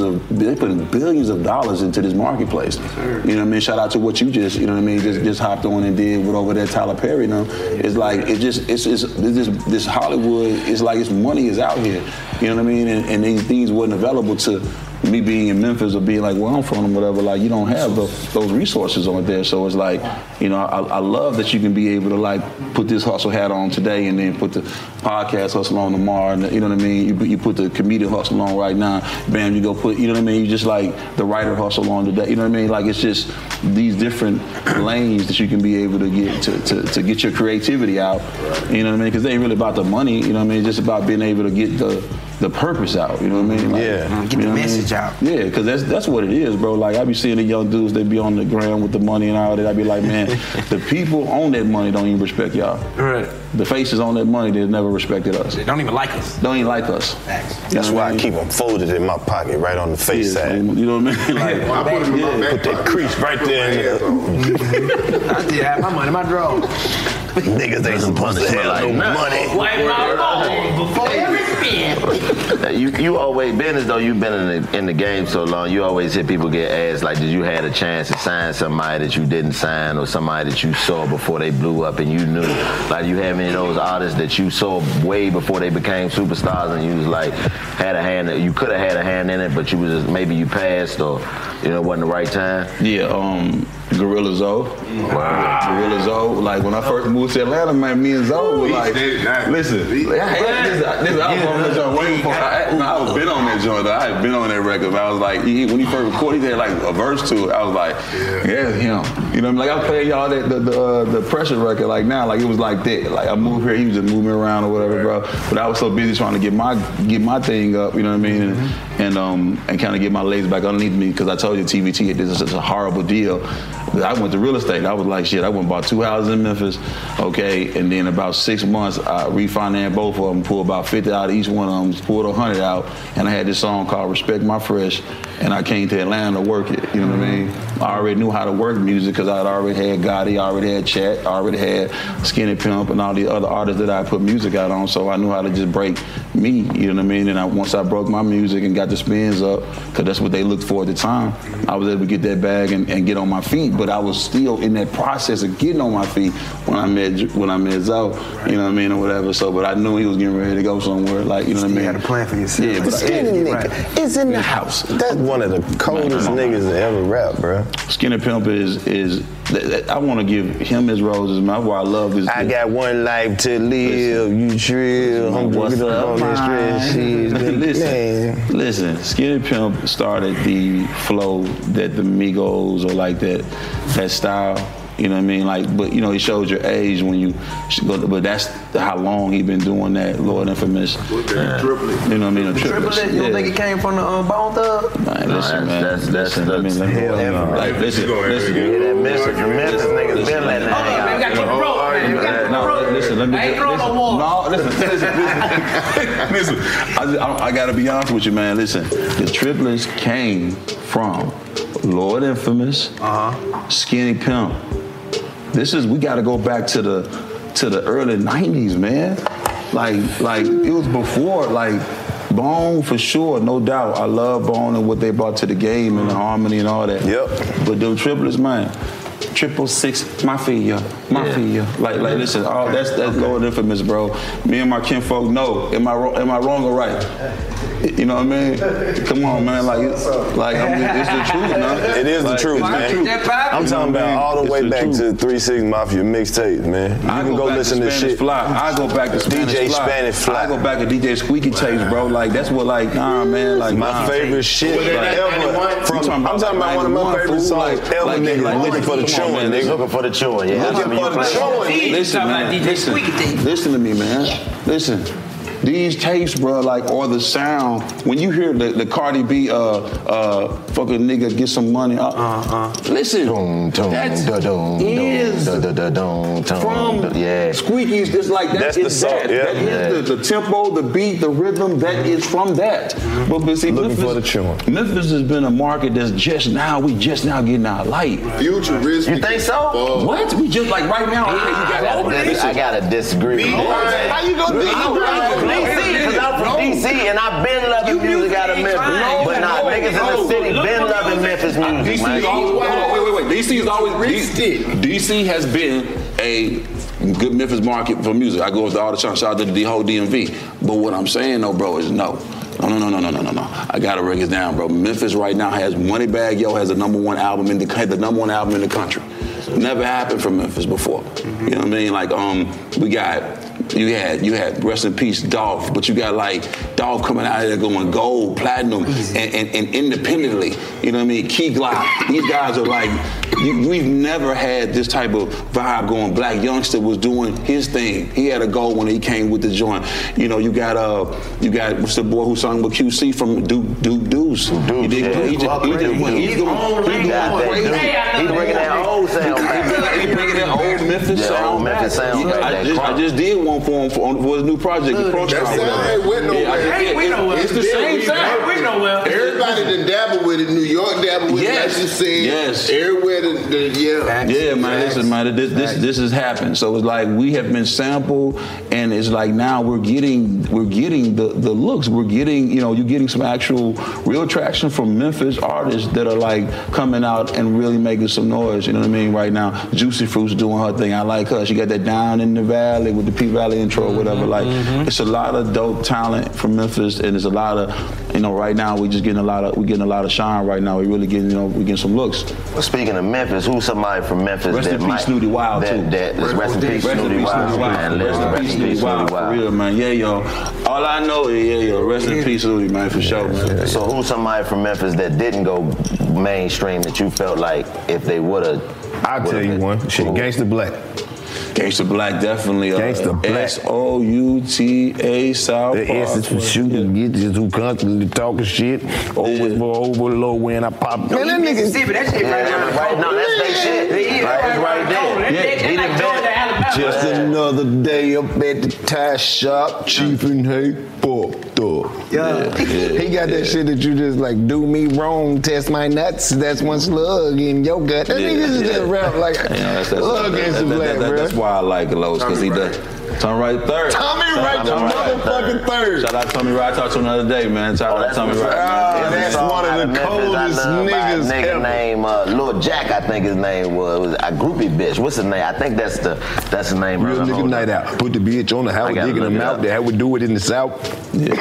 of dollars into this marketplace. Sure. You know what I mean? Shout out to what you just, you know what I mean, just hopped on and did with over there Tyler Perry. You know, it's like this Hollywood. It's like its money is out here. You know what I mean? And these things wasn't available to me being in Memphis or being like where I'm from or whatever. Like, you don't have those resources on there. So it's like, you know, I love that you can be able to like put this hustle hat on today and then put the podcast hustle on tomorrow. And you know what I mean? You put the comedian hustle on right now. Bam, you go put, you know what I mean? You just like the writer hustle on today. You know what I mean? Like, it's just these different lanes that you can be able to get to get your creativity out. You know what I mean? Because it ain't really about the money. You know what I mean? It's just about being able to get the purpose out. You know what I mean? Like, get the message out. Yeah, because that's what it is, bro. Like, I be seeing the young dudes, they be on the ground with the money and all that. I be like, man, the people on that money don't even respect y'all. Right. The faces on that money, they never respected us. They don't even like us. Don't even like us. That's why I keep them folded in my pocket, right on the face side. You know what I mean? Like, I put them in my back put that crease right there. I did have my money in my drawer. Niggas ain't supposed to have no money. Wipe my phone before every spin. You always been as though you've been in the game so long. You always hear people get asked like, did you had a chance to sign somebody that you didn't sign, or somebody that you saw before they blew up and you knew? Like, you have any of those artists that you saw way before they became superstars and you was like had a hand? You could have had a hand in it, but you was just, maybe you passed, or you know, it wasn't the right time. Yeah. Gorilla Zoe. Wow. Gorilla Zoe. Like, when I first moved to Atlanta, man, me and Zoe were like, listen, I was been on that joint. I had been on that record. I was like, when he first recorded, he had like a verse to it. I was like, yeah, him. You know what I mean? Like, I was playing y'all the Pressure record like now. Like, it was like that. Like, I moved here, he was just moving around or whatever, bro. But I was so busy trying to get my thing up, you know what I mean? And kind of get my legs back underneath me, because I told you TVT, this is a horrible deal. I went to real estate. I was like, shit, I went and bought 2 houses in Memphis, okay, and then about 6 months, I refinanced both of them, pulled about 50 out of each one of them, pulled 100 out, and I had this song called Respect My Fresh, and I came to Atlanta to work it, you know what I mean? I already knew how to work music, because I had already had Gotti, I already had Chat, I already had Skinny Pimp, and all the other artists that I put music out on, so I knew how to just break me, you know what I mean? And once I broke my music and got the spins up, because that's what they looked for at the time, I was able to get that bag and get on my feet. But I was still in that process of getting on my feet when I met Zoe, you know what I mean, or whatever. So, but I knew he was getting ready to go somewhere, like, you know what I mean. You had a plan for yourself. Yeah, but Skinny nigga is in the house. That's one of the coldest niggas that ever rap, bro. Skinny Pimp is I want to give him his roses, man. Why I love his. I got one life to live. You trill. I'm what's up, on this shit. Listen. Skinny Pimp started the flow that the Migos or like that style. You know what I mean? Like, but you know, he shows your age when you go. But that's how long he been doing that. Lord Infamous. You know what I mean? Triplet. You don't think it came from the Bone Thug? Man, listen, man. Listen. Let me listen. That Memphis niggas been letting that hang out. No, listen. Let me. Listen. I gotta be honest with you, man. Listen, the triplets came from Lord Infamous, Skinny Pimp. We gotta go back to the early 90s, man. Like it was before, like, Bone for sure, no doubt. I love Bone and what they brought to the game and the harmony and all that. Yep. But them triplets, man. 666, Mafia. Like, listen, that's Lord Infamous, bro. Me and my kinfolk know. Am I wrong or right? You know what I mean? Come on, man. Like it's the truth, man. It is the truth, man. I'm talking about all the way back to 3 6 Mafia mixtapes, man. You can go listen to shit. I go back to Spanish Fly. I go back to DJ Squeaky tapes, bro. Like, that's what, like, nah, man. Like, my favorite shit ever. I'm talking about one of my favorite songs ever, nigga. Looking for the chewing, nigga. Looking for the chewing, yeah. Looking for the chewing. Listen, man. Listen to me, man. Listen. these tapes, bro, like, or the sound, when you hear the Cardi B, fucking nigga get some money, listen, that's from Squeaky's, it's like, that is that. That is the tempo, the beat, the rhythm, that is from that. But see, Memphis has been a market that's just now getting our light. Futuristic. You think so? What? We just like right now. I gotta disagree. How you gonna DC? Because I'm from DC and I've been loving music out of Memphis. But nah, niggas in the city been loving Memphis music. Wait. DC has been a good Memphis market for music. I go up to all the time. Shout out to the whole DMV. But what I'm saying though, bro, is no. I gotta break it down, bro. Memphis right now has Moneybagg Yo has the number one album in the country. Never happened for Memphis before. You know what I mean? Like you had rest in peace Dolph, but you got like Dolph coming out of there going gold, platinum, and independently. You know what I mean? Key Glock. These guys are like, we've never had this type of vibe going. Black Youngster was doing his thing. He had a goal when he came with the joint. You know, you got what's the boy who sung with QC from Deuce. He's bringing that old sound back. He's bringing that old Memphis sound back. I just did one for him for his new project. It's the same sound. Everybody that dabble with it, New York dabble with it, like you said. Yes. Everywhere Yeah, man. Listen, man. This has happened. So it's like we have been sampled, and it's like now we're getting the looks. We're getting, you're getting some actual real traction from Memphis artists that are like coming out and really making some noise. You know what I mean? Right now, Juicy Fruit's doing her thing. I like her. She got that Down in the Valley with the P Valley intro or whatever. Like, it's a lot of dope talent from Memphis, and there's a lot of, right now we're getting a lot of shine right now. We're really getting, we're getting some looks. Well, speaking of Memphis, who's somebody from Memphis rest in peace, Snooty Wild too. Rest in peace, Snooty Wild. Rest in peace, Snooty Wild. For real, man. Yeah, yo. All I know is, rest in peace, Snooty, man, for sure, man. So who's somebody from Memphis that didn't go mainstream that you felt like if they would've? I'll tell you one. Shit, Gangsta Black. Gangsta Black, definitely. Gangsta Black. SOUTA South Park. The essence for shooting bitches who constantly talking shit. Overload when I pop. Man, that nigga. Mississippi, that shit right now. That's their shit. Right there. Just another day up at the tie shop, Chief and Hay fucked up. Yeah. He got that shit that you just like, do me wrong, test my nuts. That's one slug in your gut. That nigga just rap like, love Gangsta Black, bro. That's why I like Los, because he does. Tommy Wright III. Tommy Wright the motherfucking third. Shout out Tommy Wright. I talked to him the other day, man. Shout out Tommy Wright. That's one of the coldest niggas ever. Name Lil Jack, I think his name was a groupie bitch. What's his name? I think that's the name. Real nigga night out. Put the bitch on the house, digging them out. That's how we do it in the South. Yeah.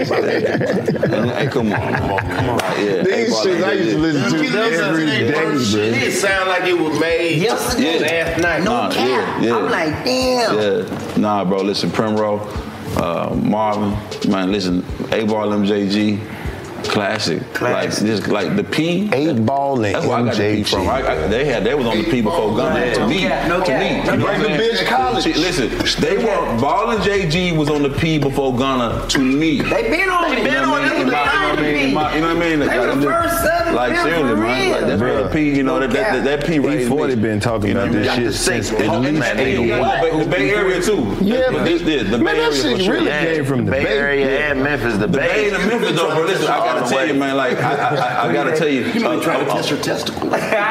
Hey, come on. Yeah. These shit I used to listen to every day, bro. It sound like it was made yesterday, last night. No cap. I'm like, damn. Yeah. Nah, bro. Listen, Primrose, Marvin, man. Listen, 8Ball MJG. Classic. Like just like the P. 8Ball and that's where I got the P from. They was on the P before Gunna. To me. Bring the bitch college. Listen, they were Ball and JG was on the P before Gunna. To me, they been on it. You know what I mean? They were the first seven. Like seriously, man. Like that's where the P. That P raised me. E40 been talking about this shit since at least the Bay Area too. Yeah, but the Bay Area shit really came from the Bay Area and Memphis. The Bay and Memphis, though, bro. Listen, I gotta tell you, man. Like I gotta tell you, you might try to test your testicle.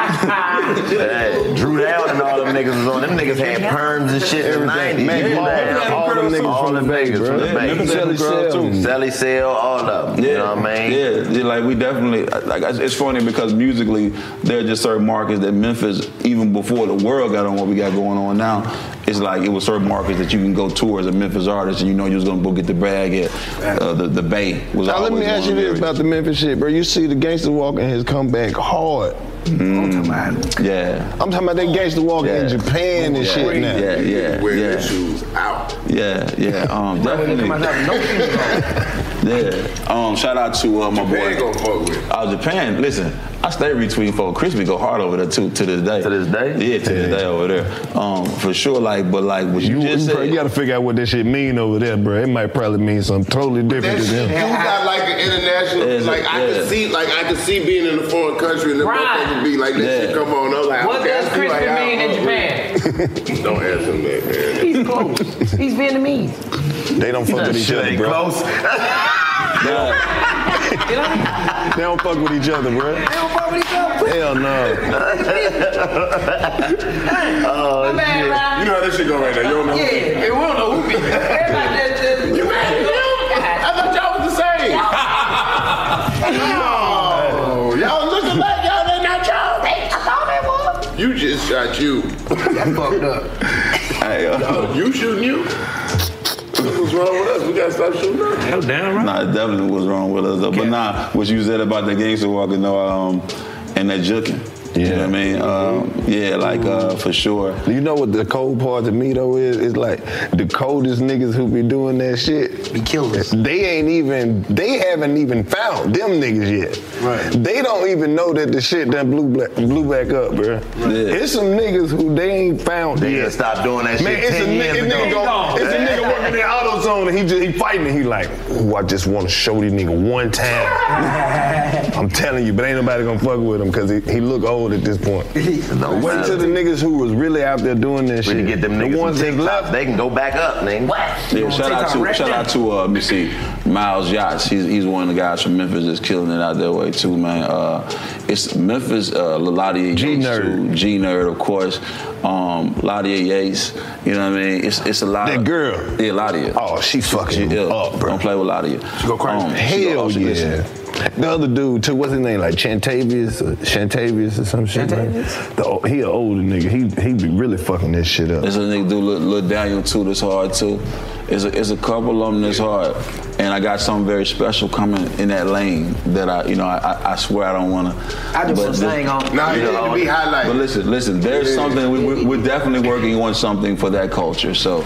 Drew Down and all them niggas was on. Them niggas had perms and shit. Everything. All them niggas from the Vegas, bro. Sally Cell, all of them. You know what I mean? Yeah. Like we definitely. Like it's funny because musically, there are just certain markets that Memphis, even before the world got on what we got going on now, it's like it was certain markets that you can go to as a Memphis artist and you know you was gonna go get the bag at the Bay. Was now let me ask you this about the Memphis shit, bro. You see the Gangsta Walking has come back hard. Yeah. I'm talking about that Gangsta Walking in Japan and shit now. Yeah. Wear their shoes out. Yeah. Definitely. Yeah. Shout out to my boy. Japan gonna fuck with. Japan. Listen, I stay retweeting for Crispy go hard over there too to this day. To this day? Yeah, to this day over there. For sure, like, but like what you just said. You gotta figure out what that shit mean over there, bro. It might probably mean something totally different to them. You got like an international, like I could see being in a foreign country and the motherfuckers be like, this shit come on up. Like, what does Crispy mean in Japan? Don't ask him that, man. He's close. He's Vietnamese. They don't fuck with each other, bro. Close. They don't fuck with each other, bro. They don't fuck with each other. Hell no. Oh, my bad, Ryan. You know how this shit go right now. You don't know. Yeah, we don't know who beat it. Everybody just You mad at him? I thought y'all was the same. No. Y'all looking back, y'all they not y'all. I thought they was. You just shot you. That fucked up. No, you shooting you? What's wrong with us? We gotta stop shooting us. Hell damn right. Nah, it definitely was wrong with us though. But nah, what you said about the gangster walking though, and that juking. You know what I mean? For sure. You know what the cold part to me though is? It's like the coldest niggas who be doing that shit. Be killers. They haven't even found them niggas yet. Right. They don't even know that the shit done blew back up, bro. Yeah. It's some niggas who they ain't found They yet. done stopped doing that Man, shit 10 years ago. It's a nigga working in AutoZone and he fighting and he like, ooh, I just want to show these nigga one time. I'm telling you, but ain't nobody gonna fuck with him because he look old at this point. Wait till the niggas who was really out there doing that shit. We get them niggas the ones that left, they can go back up, man. What? Yeah, shout out to let me see, Miles Yachts. He's one of the guys from Memphis that's killing it out that way too, man. It's Memphis, Ladia Yates, G-Nerd, of course. Ladia Yates, you know what I mean? It's a lot. That girl. Yeah, Ladia. Oh, she fucking up, bro. Don't play with Ladia. She go crazy. Hell yeah. The other dude too, what's his name? Like Shantavius or some shit. Right? He an older nigga. He be really fucking this shit up. There's a nigga do Lil Daniel too that's hard too. It's a couple of them that's hard. And I got something very special coming in that lane that I swear I don't want to. I just was saying on. Nah, you need to be highlighted. But listen, there's something, we're definitely working on something for that culture. So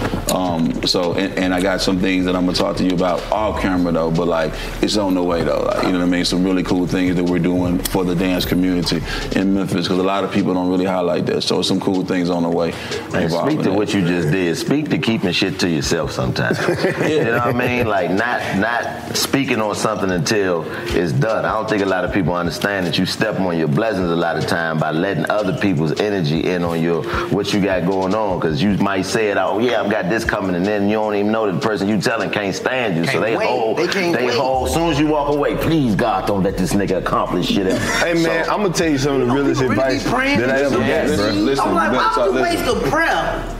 I got some things that I'm going to talk to you about off camera though, but like, it's on the way though. Like, you know what I mean? Some really cool things that we're doing for the dance community in Memphis, because a lot of people don't really highlight that. So some cool things on the way. And speak to what you just did. Speak to keeping shit to yourself sometimes. You know what I mean? Like not speaking on something until it's done. I don't think a lot of people understand that you step on your blessings a lot of time by letting other people's energy in on what you got going on. Because you might say it, oh yeah, I've got this coming, and then you don't even know that the person you telling can't stand you. So they hold. As soon as you walk away, please God, don't let this nigga accomplish shit. Hey man, I'm gonna tell you some of the realest advice that I ever got, bro. Listen, I'm like, why would you waste a prayer?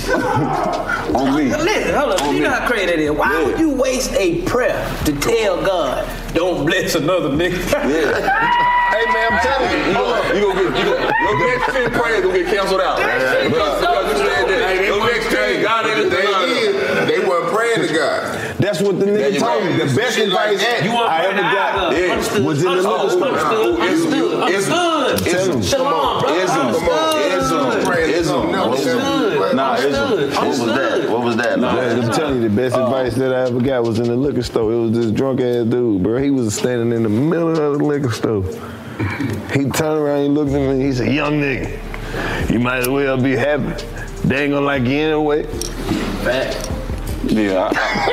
On me. Listen, hold up. You know how crazy that is. Why would you waste a prayer to tell God, don't bless another nigga? Hey man, I'm telling you, your next 10 prayers gonna get canceled out. They weren't praying to God. That's what the nigga told me. The best advice I ever got was in the liquor store. Understood. Shalom, bro. What was that? I'm telling you, the best advice that I ever got was in the liquor store. It was this drunk ass dude, bro. He was standing in the middle of the liquor store. He turned around, he looked at me, he said, "Young nigga, you might as well be happy. They ain't gonna like you anyway." Fact. Yeah,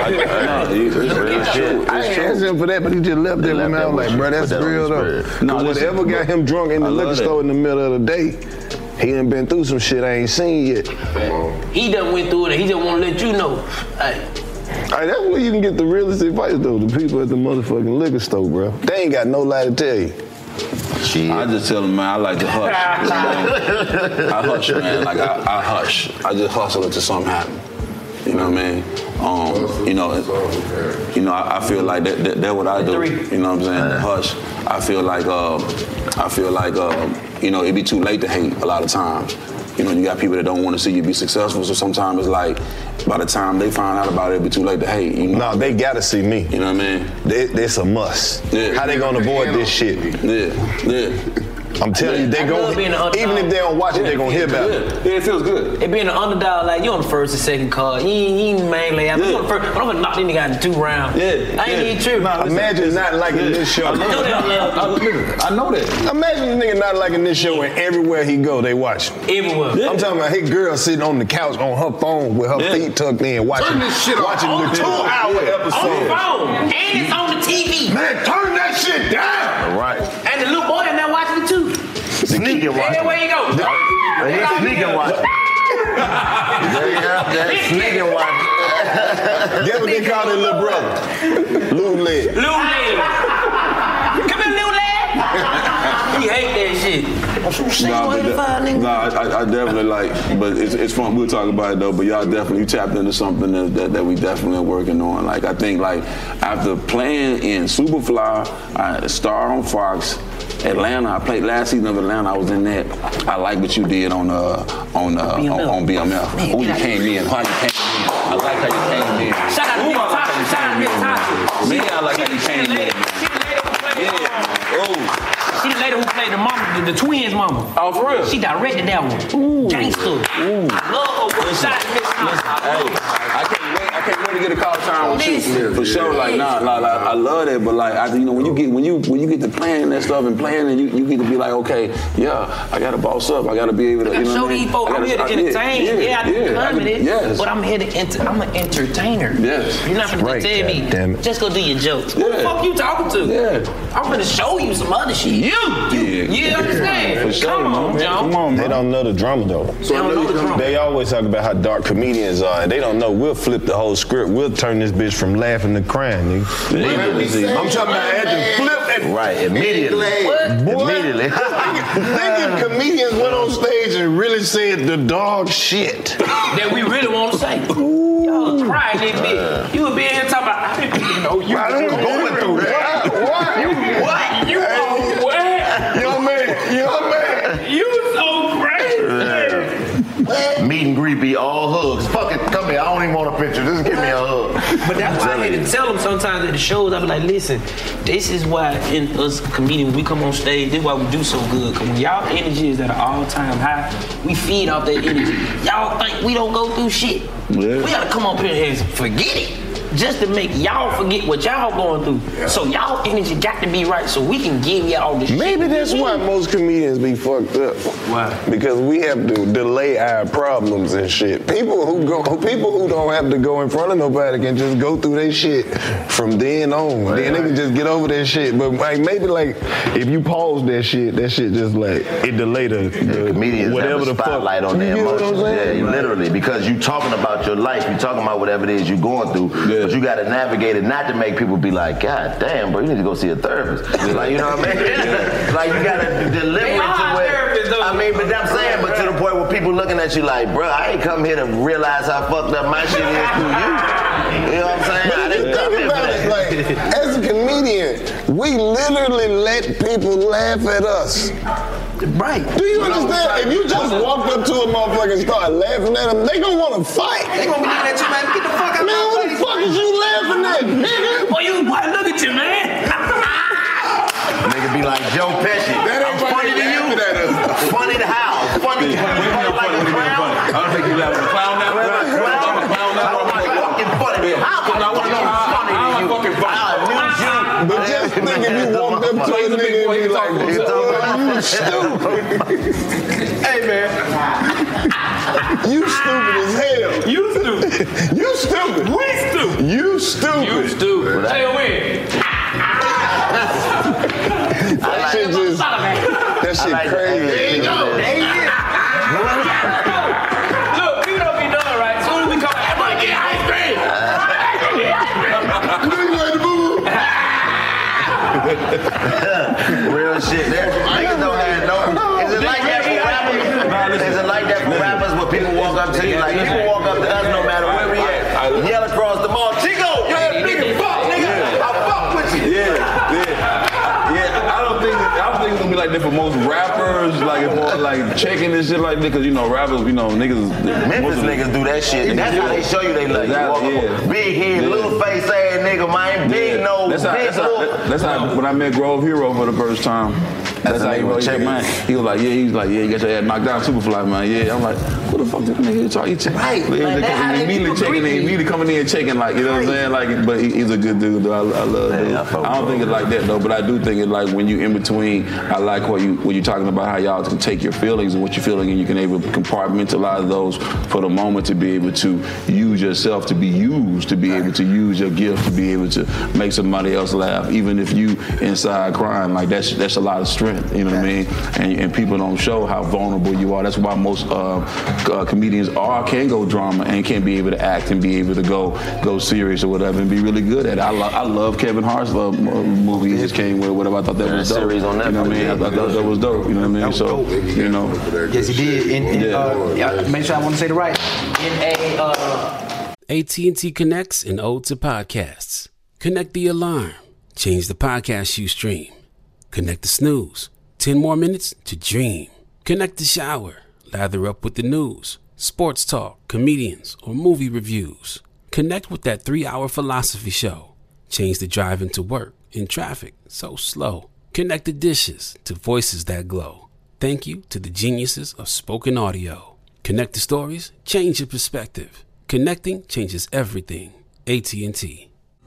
I ain't asked him for that, but he just left there when I was like, bro, that's real though. No, whatever got him drunk in the liquor store in the middle of the day, he done been through some shit I ain't seen yet. He done went through it, and he just want to let you know. Hey, that's where you can get the realest advice though, the people at the motherfucking liquor store, bro. They ain't got no lie to tell you. Shit. I just tell them, man, I like to hush. I hush, man. Like, I hush. I just hustle until something happens. You know what I mean? I feel like that's what I do. You know what I'm saying? Hush. I feel like it'd be too late to hate a lot of times. You know, you got people that don't want to see you be successful, so sometimes it's like, by the time they find out about it, it'll be too late to hate. You know? No, they gotta see me. You know what I mean? It's a must. Yeah. How they gonna avoid this shit? Yeah. I'm telling you, they go. Even if they don't watch it, they gonna hear about it. Yeah, it feels good. It being an underdog, like you on the first and second card, you ain't mainly. I'm on the first, but I'm gonna knock this nigga out in 2 rounds. Yeah, I ain't even tripping. Imagine not liking this show. I know that. Imagine the nigga not liking this show, and everywhere he go, they watch him. Everywhere. I'm talking about his girl sitting on the couch on her phone with her feet tucked in, watching this shit watching on the 2-hour episode. On the phone, and it's on the TV. Man, turn that shit down. Right. And the little boy in there watching it too. Sneaking watching. Everywhere you go. He's sneaking watching. Sneaking watching. Guess what they call their little brother? Lou Leg. Lou Leg. Come here, Lou Leg. He hate that shit. I definitely like, but it's fun. We'll talk about it though. But y'all definitely, you tapped into something that we definitely are working on. Like I think like after playing in Superfly, I Star on Fox, Atlanta. I played last season of Atlanta. I was in that. I like what you did on BMF. Who you came in? How you came in? I like how you came in. Shout out to Big Tasha. Shout out to Big Tasha. Man, I like how you came in. She the lady who played the mama, the twins' mama. Oh, for real? She directed that one. Ooh. Gangster. Ooh. I love her. Shout out to Miss Tasha. I can't wait to get a call time with you. For sure, like I love that, but like when you get to playing that stuff and playing and you get to be like, okay, yeah, I gotta boss up. I gotta be able to show these folks I'm here to entertain. I do comedy, but I'm here to I'm an entertainer. Yes. You're not gonna tell me just go do your jokes. Who the fuck you talking to? Yeah. I'm gonna show you some other shit. You understand? For sure, Come on, John. Come on, they don't know the drama though. They always talk about how dark comedians are, and they don't know. We'll flip the whole script. We'll turn this bitch from laughing to crying, nigga. I'm talking about I had to flip it. Right, immediately. Immediately. Think if comedians went on stage and really said the dog shit that we really want to say. Y'all crying this bitch. You would be in here talking about, I didn't know you was going through that. What? You know what? Young man. You so crazy. Meet and greet be all hugs. Fuck it, come here. I don't even want a picture. Just give me a hug. But that's why I had to tell them sometimes at the shows. I be like, listen, this is why in us comedians, when we come on stage, this is why we do so good. Because when y'all energy is at an all-time high, we feed off that energy. Y'all think we don't go through shit. Yeah. We gotta come up here and forget it. Just to make y'all forget what y'all going through. Yeah. So y'all energy got to be right so we can give y'all this shit. Maybe that's why most comedians be fucked up. Why? Because we have to delay our problems and shit. People who don't have to go in front of nobody can just go through their shit from then on. Right. Then they can just get over that shit. But like maybe like if you pause that shit just like it delay the comedians whatever have a the spotlight fuck. on their emotions. Yeah, literally. Because you talking about your life, you talking about whatever it is you're going through. Yeah. But you got to navigate it not to make people be like, God damn, bro, you need to go see a therapist. Like, you know what I mean? Like, you got to deliver it to where, I mean, but I'm saying, but to the point where people looking at you like, bro, I ain't come here to realize how fucked up my shit is through you. You know what I'm saying? I didn't come here for that. Like, as a comedian, we literally let people laugh at us. Right. Do you understand? If you just walked up to a motherfucker and started laughing at them, they gonna want to fight. They gonna be looking at you, man. Get the fuck out. Man, what the fuck is you laughing at, nigga? Boy, look at you, man. Nigga be like Joe Pesci. I'm funny to you. Funny to how? Funny like a clown. I don't think you laugh at a clown now. I'm a clown now. I'm fucking funny. How can I want to know how funny to you? Fucking funny. But just think if you walked up to a nigga and be like, you stupid. Hey, man. You stupid as hell. You stupid. You stupid. We stupid. You stupid. You stupid. Say a win. That shit just, that shit crazy. There you go. There you go. Look, we don't be done right. As soon as we come back, everybody get ice cream. Real shit. Niggas don't have no. Is it like that for rappers? Is it like that for rappers where people walk up to you? Like, people walk up to us no matter where we at. Yell across the mall, Chico, you that nigga fuck, nigga. I fuck with you. Yeah. I don't think it's gonna be like that for most rappers. Like it's more like checking this shit like that because rappers, niggas. Memphis niggas do that shit. And that's how they show you they love you. Big head, little face ass nigga, man. Big nose, big look. That's how when I met Grove Hero for the first time. That's how he wrote mine. He was like, you got your ass knocked down, Superfly, man. Yeah, I'm like, who the fuck this nigga talking to? Right. Immediately coming in and checking, like, you know what I'm saying? Like, but he's a good dude, though. I love him. I don't think it's like that, though, but I do think it's like when you in between, I like what you're talking about, how y'all can take your feelings and what you're feeling, and you can able to compartmentalize those for the moment to be able to use yourself to be used, to be able to use your gift, to be able to make somebody else laugh, even if you inside crying. Like, that's a lot of strength, you know what I mean? And people don't show how vulnerable you are. That's why most comedians can go drama and can be able to act and be able to go serious or whatever and be really good at it. I love Kevin Hart's movie he just came with, whatever. I thought that was dope. Series on that, you know what I mean? I thought that was dope, you know what I mean? So, you know. Yes, he did. Make sure I want to say the right. AT&T connects an ode to podcasts. Connect the alarm. Change the podcast you stream. Connect the snooze. 10 more minutes to dream. Connect the shower. Lather up with the news, sports talk, comedians, or movie reviews. Connect with that 3-hour philosophy show. Change the drive into work in traffic so slow. Connect the dishes to voices that glow. Thank you to the geniuses of spoken audio. Connect the stories, change your perspective. Connecting changes everything. AT&T.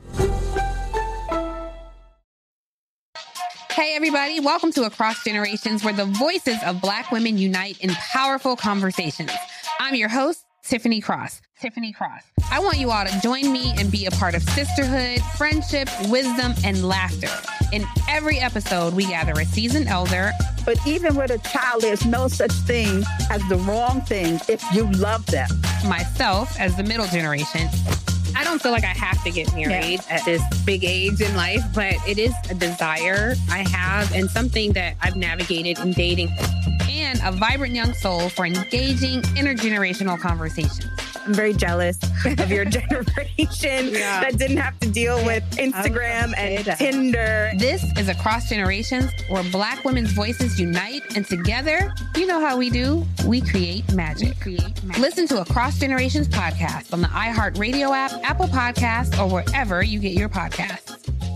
Hey everybody, welcome to Across Generations, where the voices of Black women unite in powerful conversations. I'm your host, Tiffany Cross. I want you all to join me and be a part of sisterhood, friendship, wisdom, and laughter. In every episode, we gather a seasoned elder. But even with a child, there's no such thing as the wrong thing if you love them. Myself as the middle generation. I don't feel like I have to get married at this big age in life, but it is a desire I have and something that I've navigated in dating. And a vibrant young soul for engaging intergenerational conversations. I'm very jealous of your generation that didn't have to deal with Instagram and Tinder. This is Across Generations, where Black women's voices unite, and together, you know how we do, we create magic. Listen to Across Generations podcast on the iHeartRadio app, Apple Podcasts, or wherever you get your podcasts.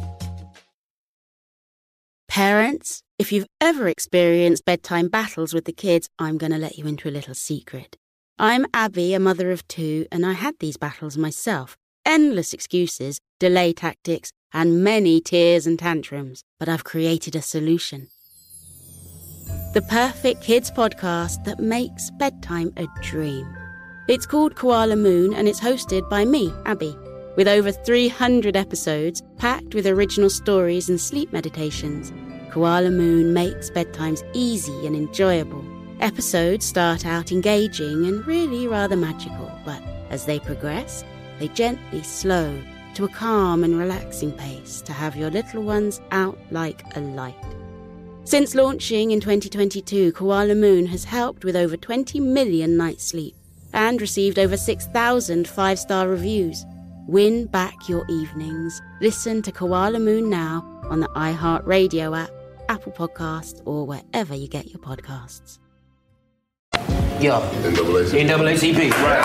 Parents, if you've ever experienced bedtime battles with the kids, I'm going to let you into a little secret. I'm Abby, a mother of 2, and I had these battles myself. Endless excuses, delay tactics, and many tears and tantrums. But I've created a solution. The perfect kids podcast that makes bedtime a dream. It's called Koala Moon, and it's hosted by me, Abby, with over 300 episodes packed with original stories and sleep meditations. Koala Moon makes bedtimes easy and enjoyable. Episodes start out engaging and really rather magical, but as they progress, they gently slow to a calm and relaxing pace to have your little ones out like a light. Since launching in 2022, Koala Moon has helped with over 20 million nights' sleep and received over 6,000 5-star reviews. Win back your evenings. Listen to Koala Moon now on the iHeartRadio app, Apple Podcasts, or wherever you get your podcasts. Yeah. NAACP. Right.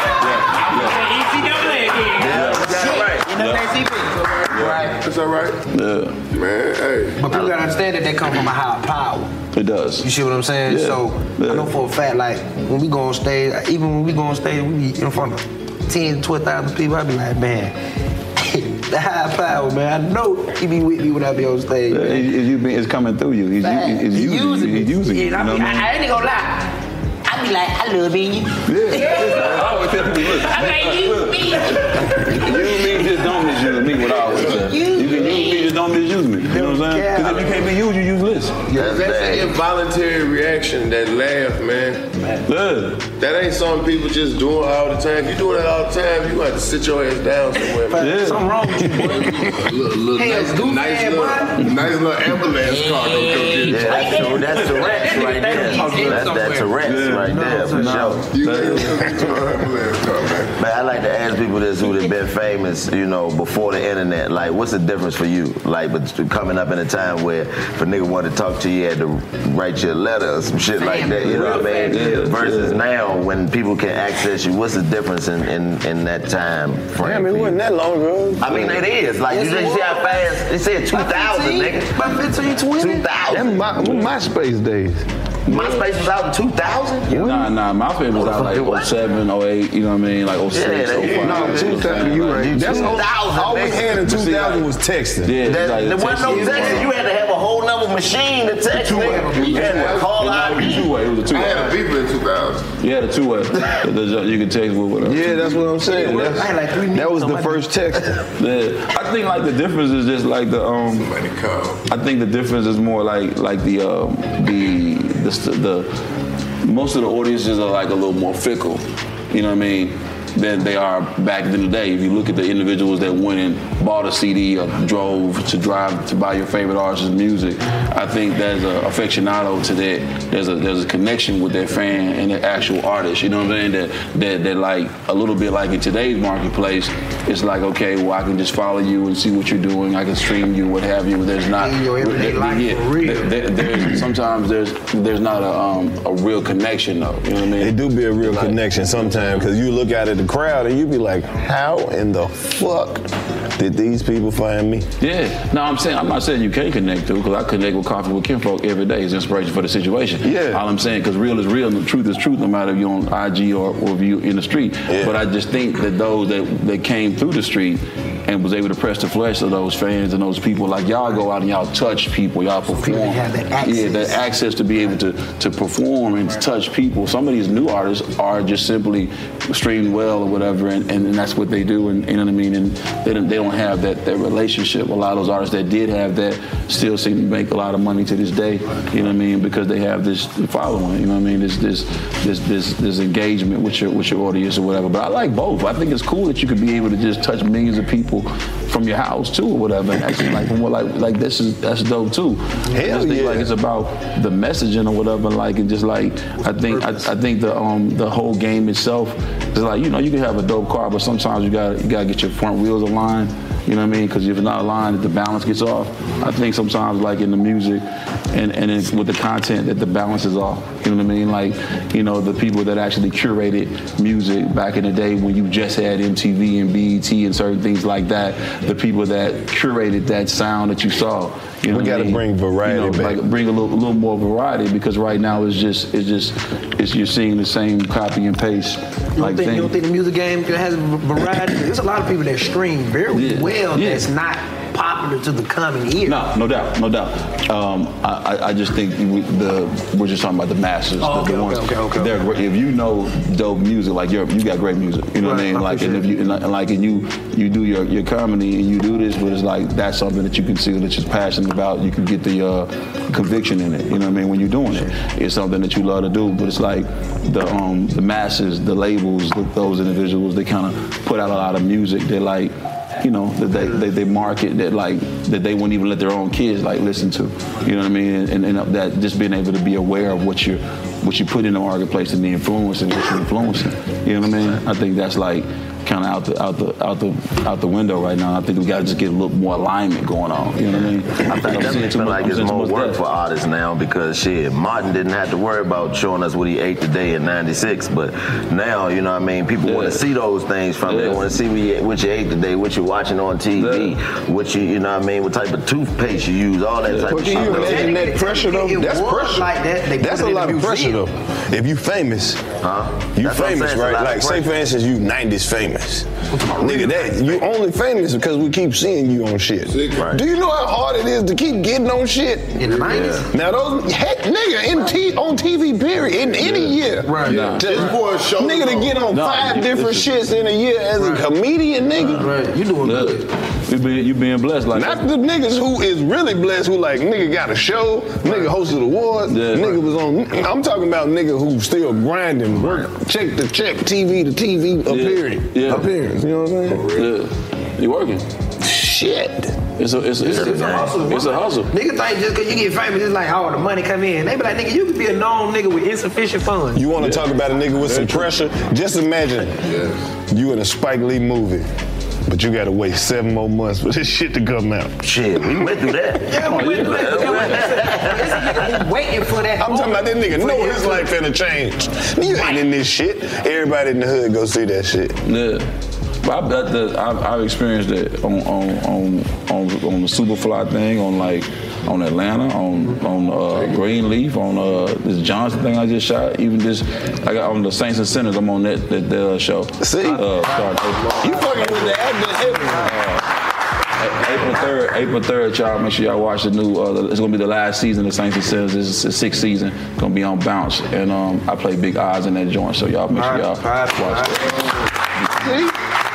ECAA again. NAACP. Right. That's all right. Yeah. Man, hey. But people gotta understand that they come from a higher power. It does. You see what I'm saying? Yeah. So I know for a fact, like when we go on stage, even when we go on stage, we be in front of 10,000 to 12,000 people. I be like, man, the high power, man. I know he be with me when I be on stage. It's coming through you. He's using you. I ain't gonna lie. I be like, I love you. Yeah. I always tell people, listen. I like you, me. Use me, just don't misuse me. What I always say. You can use me, just don't misuse me. You know what I'm saying? Because if you can't be used, you useless. That's an involuntary reaction, that laugh, man. That ain't something people just doing all the time. If you doing that all the time, you have to sit your ass down somewhere. Something wrong with you, boy. nice little ambulance car don't come get you. Yeah, that's Tourette's right there. That's Tourette's right there, for sure. But I like to ask people this who have been famous, you know, before the internet. Like, what's the difference for you? Like, but coming up in a time where if a nigga wanted to talk to you, you had to write you a letter or some shit like that, you know what I mean? Versus now now when people can access you, what's the difference in that time frame? Damn, it wasn't that long ago. I mean, it is. Like, you see how fast? They said 2000, nigga. About 15, 20? 2000. That's MySpace days. MySpace was out in 2000? Nah, MySpace was out like 07, 08, you know what I mean? Like 06, 05. No, 2000, you right. That's 2000. all we had in 2000 was texting. Yeah, there wasn't no texting. You had to have a whole nother machine to text, nigga. You had to call out. It was a two-way. It was a two-way. I had a beeper in 2000. You had a two-way. You could text with whatever. Yeah, that's what I'm saying. I had like 3 minutes. That was the first text. Yeah. I think like the difference is just like the I think the difference is more like the most of the audiences are like a little more fickle, you know what I mean, than they are back in the day. If you look at the individuals that went and bought a CD or drove to buy your favorite artist's music, I think there's an aficionado to that. There's a connection with their fan and the actual artist. You know what I'm saying? That like a little bit like in today's marketplace, it's like, okay, well, I can just follow you and see what you're doing. I can stream you, what have you. There's not your everyday life for real. Sometimes there's not a real connection though. You know what I mean? It do be a real connection sometimes, because you look out at the crowd and you be like, how in the fuck did these people find me? Yeah. No, I'm not saying you can't connect to, because I connect with Coffee with Kinfolk every day. It's inspiration for the situation. Yeah. All I'm saying, because real is real and the truth is truth, no matter if you're on IG or if you're in the street. Yeah. But I just think that those that came through the street and was able to press the flesh of those fans and those people, like y'all go out and y'all touch people, y'all perform. Have that access. Yeah, that access to be able to perform and to touch people. Some of these new artists are just simply streamed well or whatever, and that's what they do, and you know what I mean. And they don't have that relationship. A lot of those artists that did have that still seem to make a lot of money to this day. You know what I mean? Because they have this following. You know what I mean? This engagement with your audience or whatever. But I like both. I think it's cool that you could be able to just touch millions of people from your house too or whatever, and actually like that's dope too. Hell yeah. Like it's about the messaging or whatever, like, and just like I think the whole game itself is like, you know, you can have a dope car, but sometimes you gotta get your front wheels aligned. You know what I mean? Because if it's not aligned, the balance gets off. I think sometimes, like in the music and with the content, that the balance is off. You know what I mean? Like, you know, the people that actually curated music back in the day when you just had MTV and BET and certain things like that, the people that curated that sound that you saw. You know, we got to bring variety back. Like bring a little more variety, because right now it's just you're seeing the same copy and paste. You don't think the music game has variety? There's a lot of people that stream very well that's not popular to the common ear. No doubt. I just think we're just talking about the masses. Okay. If you know dope music, like you got great music, you know what I mean? Like, and if you do your comedy and you do this, but it's like that's something that you can see that you're passionate about. You can get the conviction in it. You know what I mean? When you're doing it, it's something that you love to do. But it's like the masses, the labels, those individuals, they kind of put out a lot of music that like, you know, that they market that they wouldn't even let their own kids like listen to. You know what I mean? And that just being able to be aware of what you put in the marketplace and the influence and what you're influencing. You know what I mean? I think that's like kind of out the window right now. I think we got to just get a little more alignment going on. You know what I mean? I think that makes me like it's more work for artists now, because shit, Martin didn't have to worry about showing us what he ate today in '96, but now, you know what I mean, people want to see those things from you. They want to see what you ate today, what you're watching on TV, what you know what I mean, what type of toothpaste you use, all that type of shit. Can you imagine that pressure though? That's pressure. Like that. That's a lot of pressure though. If you famous, you famous, right? Like say for instance, you 90s famous. Nigga, that you only famous because we keep seeing you on shit. Right. Do you know how hard it is to keep getting on shit in the 90s? Now those nigga on TV period in any year, right? Nigga to get on 5 different shits in a year as a comedian, nigga. Right, you doing good. You being blessed like not the niggas who is really blessed, who like nigga got a show, nigga hosted awards, nigga was on. I'm talking about nigga who still grinding, work check to check, TV to TV appearance. You know what I'm saying? Yeah, you working. Shit. It's a hustle. It's a hustle. Niggas think just because you get famous, it's like, oh, the money come in. They be like, nigga, you could be a known nigga with insufficient funds. You want to talk about a nigga with some pressure? Just imagine you in a Spike Lee movie, but you gotta wait 7 more months for this shit to come out. Shit, we went through that. Yeah, we went through that. He waiting for that. I'm talking about that nigga know his life finna change. You ain't in this shit. Everybody in the hood go see that shit. Yeah. But I've experienced it on the Superfly thing, on Atlanta, on Greenleaf, on this Johnson thing I just shot, even this, I got on the Saints and Sinners. I'm on that show. See, you fucking with the acting April 3rd, y'all. Make sure y'all watch the new. It's gonna be the last season of Saints and Sinners. This is the 6th season. It's gonna be on Bounce, and I play Big Oz in that joint. So y'all make sure y'all watch it.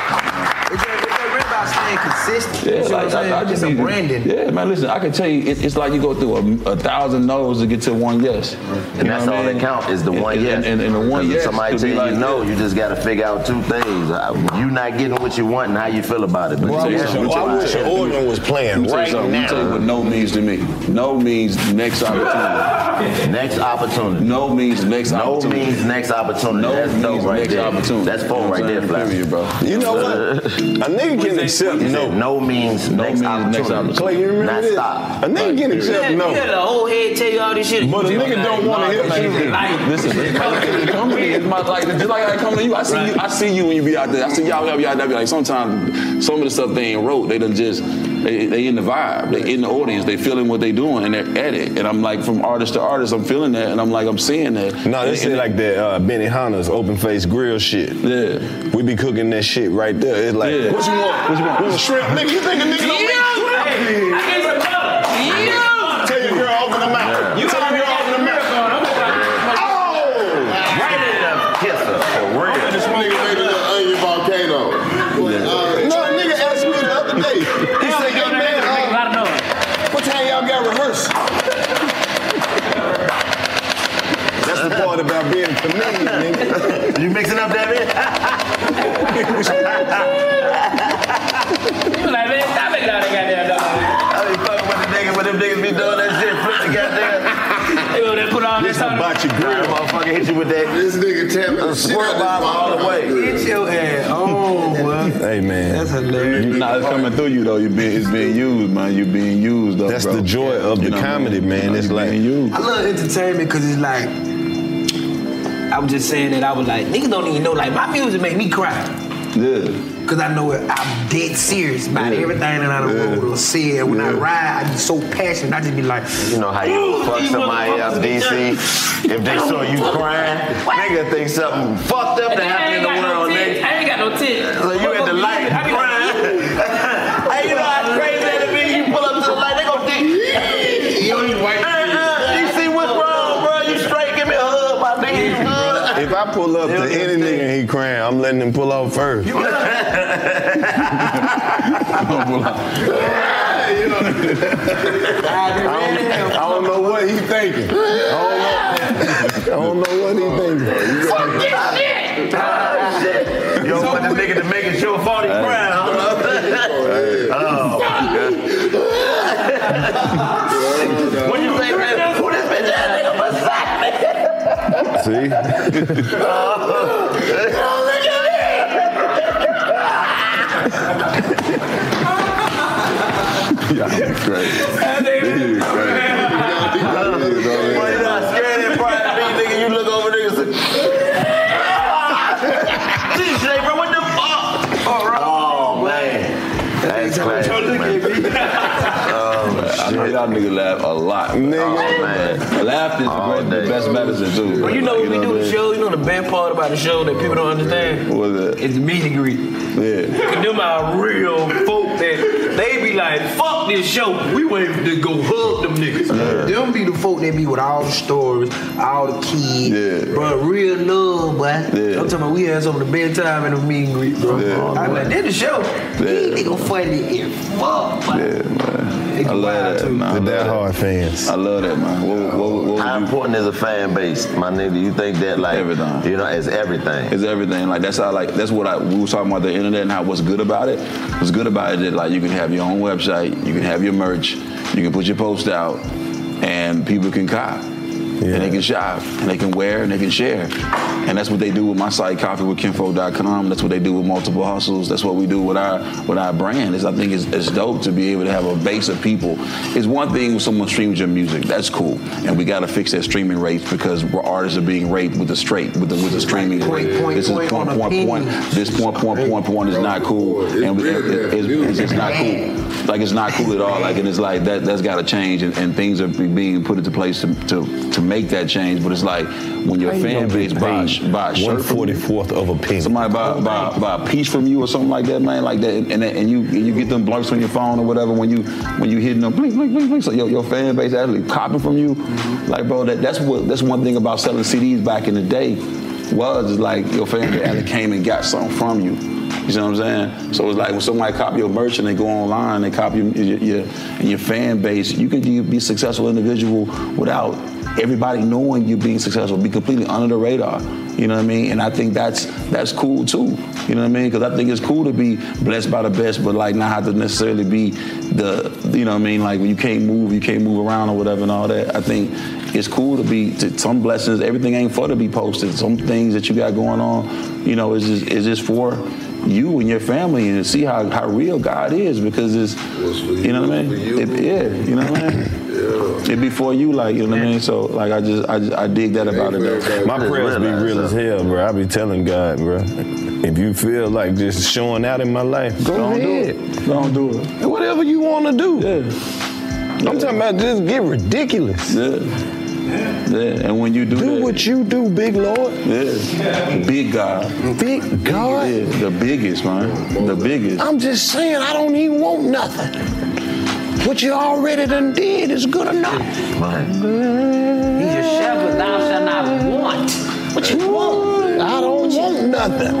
Staying consistent. Yeah, like I just need branding. Yeah, man. Listen, I can tell you, it's like you go through 1,000 no's to get to one yes. And that's all that count is the one yes. And the one yes. Somebody tell you like, no, you just got to figure out two things: you not getting what you want and how you feel about it. But I wish Oregon was playing right now. Let me tell you what no means to me. No means next opportunity. Next opportunity. No means next opportunity. No means next opportunity. No that's means right next there. opportunity. That's four right there, Flash. Bro. You know what? A nigga can accept no. No means next opportunity. Clay, you remember not this? Stop. A nigga can accept no. You got the whole head tell you all this shit. But a nigga don't want to hear shit. Listen, company is my like just like I come to you. I see you when you be out there. I see y'all be out there. Be like sometimes some of the stuff they ain't wrote. They done just they in the vibe. They in the audience. They feeling what they doing and they're at it. And I'm like from artist to artist, I'm feeling that and I'm seeing that. No, this is like that Benny Hanna's open face grill shit. Yeah, we be cooking that shit right there. It's like, what you want? What you want? Want shrimp? Nigga, you think a nigga don't make shrimp? I get some butter. Tell your girl open the mouth. You tell your girl open the mouth. Right in the kisser for real. This nigga made a little onion volcano. No, nigga asked me the other day. He said, "Yo, man, what time y'all got rehearsed?" That's the part about being a comedian, nigga. You mixing up that man? You like, man, stop it, goddamn dog. I be fucking with the niggas, but them niggas be doing that shit, flip the goddamn. They put all this on. About your grill, motherfucker, hit you with that. This nigga tapping the shit squirt bomb all the way. Hit your ass. Oh, boy. Hey, man. That's hilarious. Nah, it's coming through you though. It's being used, man. You're being used, though. That's bro. the joy of the comedy, man. It's like used. I love entertainment because it's like, I was just saying that I was like, niggas don't even know, like, my music make me cry. Yeah. Because I know I'm dead serious about everything that I done wrote or said. When I ride, I be so passionate. I just be like, you know how you fuck somebody up, DC? If they saw you crying, nigga think something fucked up that happened in the world, nigga. I ain't got no tits. So you at the light crying. Hey, you know how crazy that be? You pull up to the light, they gon' think, DC, what's wrong, bro? You straight, give me a hug, my nigga. if I pull up to any nigga and he crying, I'm letting him pull off first. I don't know what he thinking. I don't know what he thinking. Fuck this shit! You don't want the nigga to make it sure 40 crying, huh? What you say, man? Who this bitch ass nigga beside me? See? Y'all is crazy. You're not scared of pride me, nigga. You look over niggas and say, bro, what the fuck? Oh, man. That's crazy, man. I know y'all niggas laugh a lot. Nigga. Oh, man. Laugh is the best medicine, too. Well, you know when we do the show, you know the bad part about the show that people don't understand? What's that? It's the meet and greet. Yeah. And them are real folk that they be like, fuck this show. We waiting to go hug them niggas. Them be the folk that be with all the stories, all the kids. Yeah. Bro, real love, boy. Yeah. I'm talking about we had some of the best time in the meet and greet, bro. Yeah. I'm like, this the show. These niggas funny as fuck, boy. Yeah, man. I love that, man. The Die Hard fans. I love that, man. How important is a fan base, my nigga? You think that like everything? You know, it's everything. It's everything. Like that's how. Like that's what we was talking about the internet and how what's good about it. What's good about it is that like you can have your own website, you can have your merch, you can put your post out, and people can cop. and they can shop, and they can wear, and they can share. And that's what they do with my site, coffeewithkinfolk.com. That's what they do with Multiple Hustles. That's what we do with our brand. I think it's dope to be able to have a base of people. It's one thing when someone streams your music. That's cool. And we got to fix that streaming rates because artists are being raped with the streaming rate. This is point. This point is not cool. And it's just not cool. Like, it's not cool at all. Like, and it's like that's got to change, and things are being put into place to make that change. But it's like when your fan base buy a shirt, 1/44 of a penny. Somebody buy a piece from you or something like that, man, like that, and you get them blinks on your phone or whatever when you hitting them blink, blink, blink, blink. So your fan base actually copying from you, like, bro. That's one thing about selling CDs back in the day was like your fan base actually came and got something from you. You know what I'm saying? So it's like when somebody copy your merch and they go online, they copy your fan base, you can be a successful individual without everybody knowing you being successful, be completely under the radar. You know what I mean? And I think that's cool too. You know what I mean? Because I think it's cool to be blessed by the best, but like not have to necessarily be you know what I mean? Like when you can't move around or whatever and all that. I think it's cool to be some blessings. Everything ain't for to be posted. Some things that you got going on, you know, is just for you and your family, and to see how real God is, because it's you know what I mean? You know what I mean? It be for you, like, you know what I mean? So like I dig that about it. My prayers be real as hell, bro. I be telling God, bro, if you feel like just showing out in my life, go ahead. Don't do it. And whatever you want to do. Yeah. I'm talking about just get ridiculous. Yeah, and when you do what you do, big Lord. Yeah, big God. Big God? Yeah, the biggest, man. The biggest. I'm just saying, I don't even want nothing. What you already done did is good enough. He's your shepherd, thou shalt not want. What you want? I don't want nothing.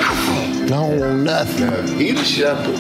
I don't want nothing. He the shepherd.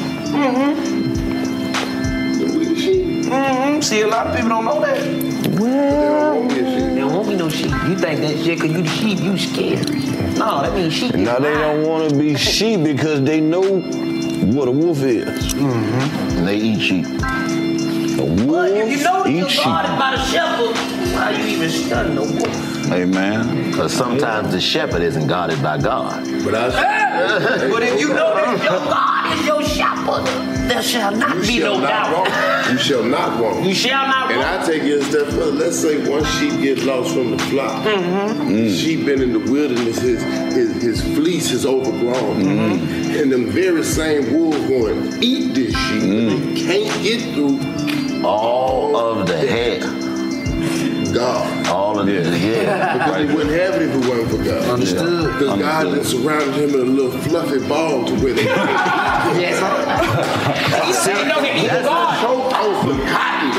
We the sheep. See, a lot of people don't know that. Well, there won't be no sheep. You think that shit because you the sheep, you scared. No, that means sheep. Now they don't want to be sheep because they know what a wolf is. And they eat sheep. A wolf but if you know that you're eats guarded sheep. by the shepherd, why you even studying no wolf? Hey, man. Because sometimes the shepherd isn't guarded by God. But if you know that your God is your shepherd, there shall not be no doubt. You shall not want. You shall not want. And I take it a step further. Let's say one sheep gets lost from the flock. Sheep been in the wilderness, his fleece is overgrown. And them very same wolves going to eat this sheep. They can't get through all of the head. God. All of it, yeah. Because he wouldn't have it if it wasn't for God. Understood. Because God had surrounded him in a little fluffy ball to where they can't yes. You know that he's God. choke on some cotton.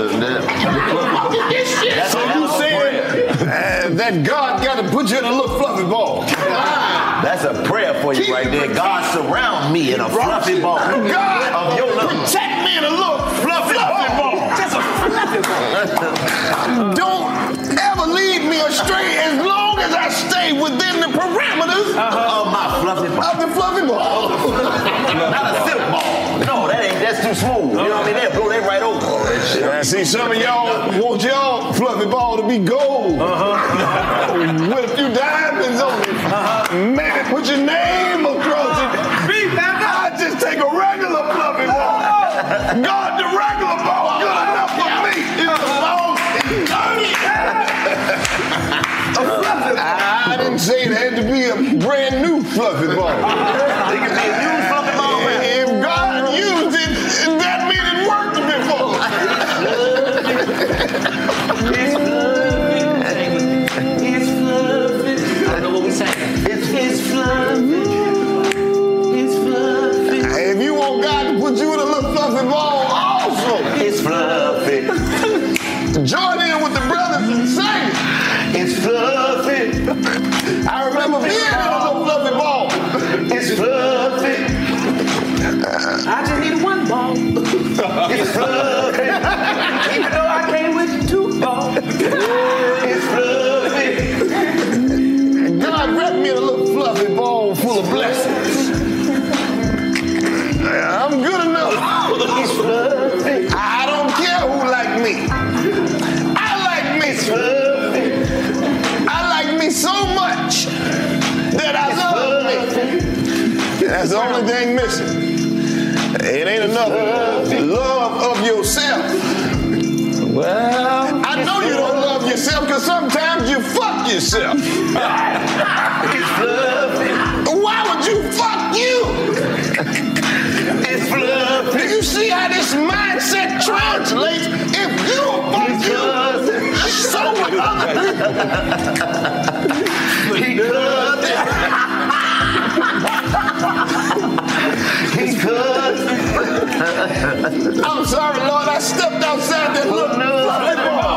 So you saying that God got to put you in a little fluffy ball? That's a prayer for you right there. God, surround me in a fluffy ball. God, of your love. protect me in a little fluffy ball. Just a fluffy ball. Don't ever lead me astray as long as I stay within the parameters of my fluffy ball. Of the fluffy ball. Not a silk ball. No, that's too smooth. You know what I mean? They'll blow that right over. I see some of y'all want y'all fluffy ball to be gold. With a few diamonds on it. Maybe put your name across it. I just take a regular fluffy ball. God, the regular ball good enough for me. It's long and dirty. I didn't say it had to be a brand new fluffy ball. It can be a used fluffy ball. If God used it, that means it worked before. It's fluffy. I don't know what we saying. It's fluffy. It's fluffy. If you want God to put you in a little fluffy ball, also, it's fluffy. Join in with the brothers and sing it. It's fluffy. I remember being in a little fluffy ball. It's fluffy. I just need one ball. It's fluffy. Even though I came with two balls. It's fluffy. God wrapped me in a little fluffy ball full of blessings. I'm good enough. It's fluffy. I don't care who like me. I like me. It's fluffy. enough love of yourself? Well, I know you don't love yourself because sometimes you fuck yourself. It's fluffy. Why would you fuck you? It's fluffy. Do you see how this mindset translates? If you fuck you, so would other people. He could. He could. I'm sorry, Lord, I stepped outside that little fluffy ball.